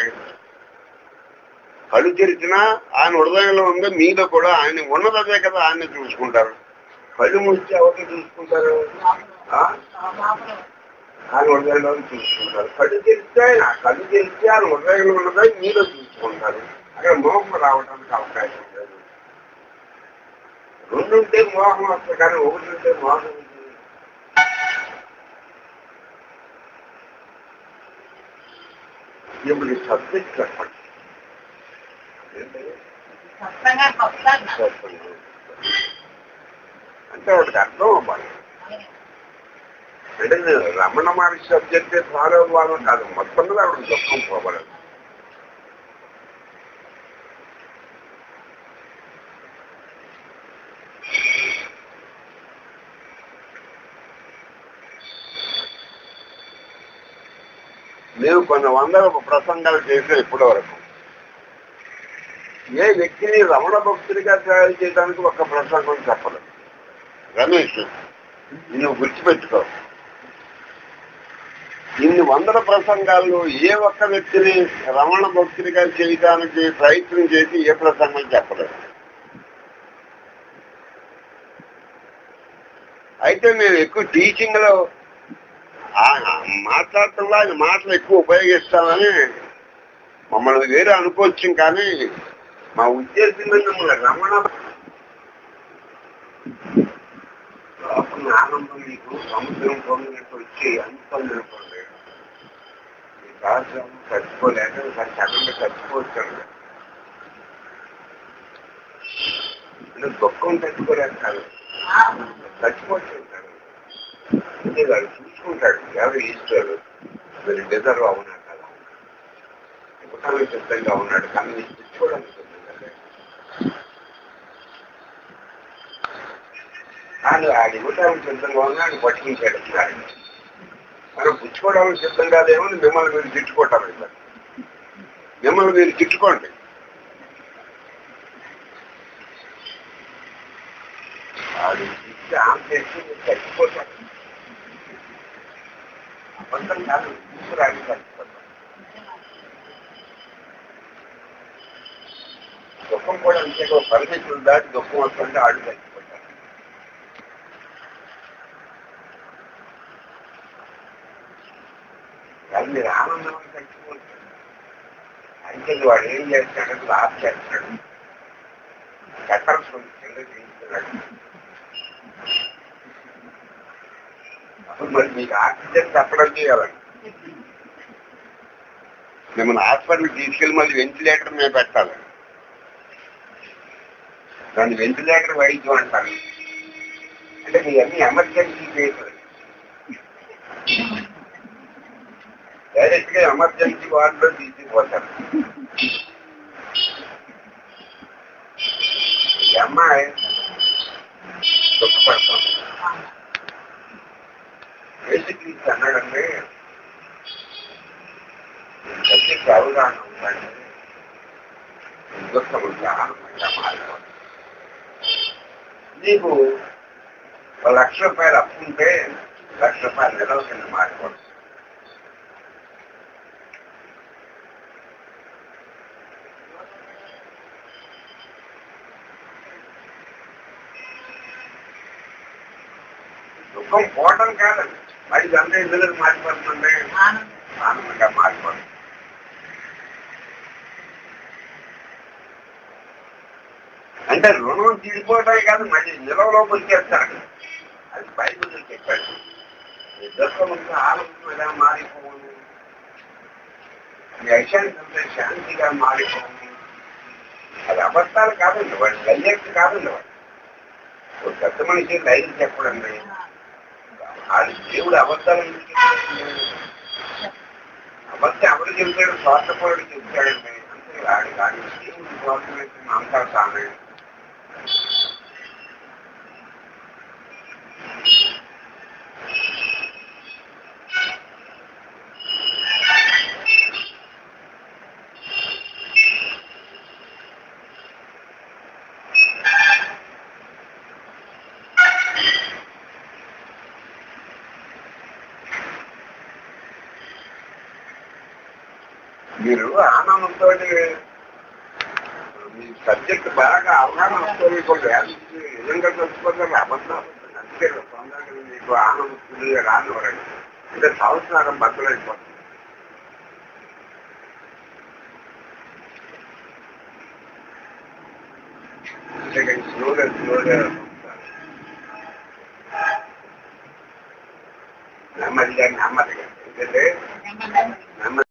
కళ్ళు తెరిచినా ఆయన హృదయంలో ఉందో మీలో కూడా ఆయన ఉన్నదే కదా, ఆయన్ని చూసుకుంటారు. కళ్ళు మూస్తే ఎవరిని చూసుకుంటారు? ఆయన హృదయంలో చూసుకుంటారు. కళ్ళు తెరిస్తే ఆయన కళ్ళు తెరిస్తే ఆయన హృదయంలో ఉన్నదా మీలో చూసుకుంటారు. అక్కడ మోహం రావడానికి అవకాశం లేదు. రెండుంటే మోహం వస్తుంది, కానీ ఒకటి ఉంటే మోహం ఉంది. ఇప్పుడు సబ్జెక్ట్ చెప్పండి అంటే వాడికి అర్థం అవ్వాలి. అంటే నేను రమణ మహర్షి సబ్జెక్టే ఫాలో అవ్వాలో కాదు, మొత్తం మీద ఆవిడ దుఃఖం పోబడదు. నేను కొన్ని వందల ప్రసంగాలు చేసే ఇప్పటి వరకు ఏ వ్యక్తిని రమణ భక్తుడిగా తయారు చేయడానికి ఒక్క ప్రసంగం చెప్పలేదు. రమేష్, నువ్వు గుర్తుపెట్టుకో, ఇన్ని వందల ప్రసంగాల్లో ఏ ఒక్క వ్యక్తిని రమణ భక్తుడిగా చేయడానికి ప్రయత్నం చేసి ఏ ప్రసంగం చెప్పలేదు. అయితే మేము ఎక్కువ టీచింగ్ లో మాట్లాడటంలో ఆయన మాటలు ఎక్కువ ఉపయోగిస్తామని మమ్మల్ని వేరే అనుకోవచ్చు, కానీ మా ఉద్దేశం మిమ్మల్ని రమణ ఆనందం మీకు సముద్రం పొందినట్టు వచ్చి అనుకోండి. మీ సహస్రం చచ్చిపోలేక చక్కగా చచ్చిపోతాడు. అంటే దుఃఖం చచ్చిపోలేక కాదు, చచ్చిపోతుంటాడు. అంటే వాడు చూసుకుంటాడు ఎవరు ఈశ్వరుడు మీరు డిజర్వ్ అవునా కదా, ఇవ్వటానికి సిద్ధంగా ఉన్నాడు, కానీ నీకు తెచ్చుకోవడానికి సిద్ధంగా లేదు. కానీ ఆడు ఇవ్వటానికి సిద్ధంగా ఉన్నాడు, పట్టుకుంటాడు. మనం పుచ్చుకోవడానికి సిద్ధంగా లేమని మిమ్మల్ని మీరు తిట్టుకోవటం లేదు. మిమ్మల్ని మీరు తిట్టుకోండి. ఆడు ఇచ్చి ఆన్ చేసి మీరు చచ్చిపోతాడు. అబద్ధం కాదు, తీసుకురాని చచ్చిపోతాడు. దుఃఖం కూడా అంతే, పరిస్థితులు దాటి దుఃఖం వస్తుంటే ఆడు చచ్చిపోతాడు. కానీ మీరు ఆనందం చచ్చిపోతాడు. అంటే వాడు ఏం చేస్తాడంటే లాభ చేస్తాడు, కట్టర్స్ కింద చేయిస్తున్నాడు. అప్పుడు మరి మీకు ఆక్సిజన్ చెప్పడం చేయాలండి. మిమ్మల్ని హాస్పిటల్కి తీసుకెళ్ళి మళ్ళీ వెంటిలేటర్ మీద పెట్టాలి. దాన్ని వెంటిలేటర్ వైద్యం అంటారు. అంటే మీ అన్ని ఎమర్జెన్సీ కేసులు డైరెక్ట్ గా ఎమర్జెన్సీ వార్డులో తీసుకుపోతారు. ఈ అమ్మాయి దుఃఖపడతాం. యేసుక్రీస్తు అన్నాడంటే సత్యకి అవగాహన ఉందండి, దుఃఖం ఉంటే ఆనందంగా మారిపోతుంది. నీకు ఒక లక్ష రూపాయలు అప్పు ఉంటే లక్ష రూపాయలు నిలవ కింద మారిపోతుంది. దుఃఖం పోవటం కాదండి, మరి ఇదంతా ఎందుకు మారిపోతుందంటే ఆనందంగా మారిపోతుంది. అంటే రుణం తీరిపోవటమే కాదు, మళ్ళీ నిలవలోకి వచ్చేస్తాడు. అది బైబిల్ చెప్పాడు. ఈ దుఃఖం ఉంటే ఆనందం ఎలా మారిపోను, మీ అశాంతి ఉంటే శాంతిగా మారిపోను. అది అబద్ధాలు కాదండి, వాడు లైఫ్ కాదండి. వాడు ఒక పెద్ద మనిషి లైఫ్ చెప్పడండి. అది దేవుడు అబద్ధాలు అబద్ధం ఎవరు చెబుతాడు, స్వార్థపరుడు చెబుతాడండి. అంతే ఆడి కానీ దేవుడి స్వార్థమైతే అంతా తానే. మీరు ఆనందంతో మీ సబ్జెక్ట్ బాగా అవగాహన వస్తుంది. నిజంగా తెలుసుకోవాలి అబద్ధాలు. అందుకే తొందరగా మీకు ఆనందంగా రానివ్వరండి. అంటే సంవత్సరం బద్దలైపోతుంది. అంతేకాని స్లోగా స్లోగా నెమ్మదిగా నెమ్మది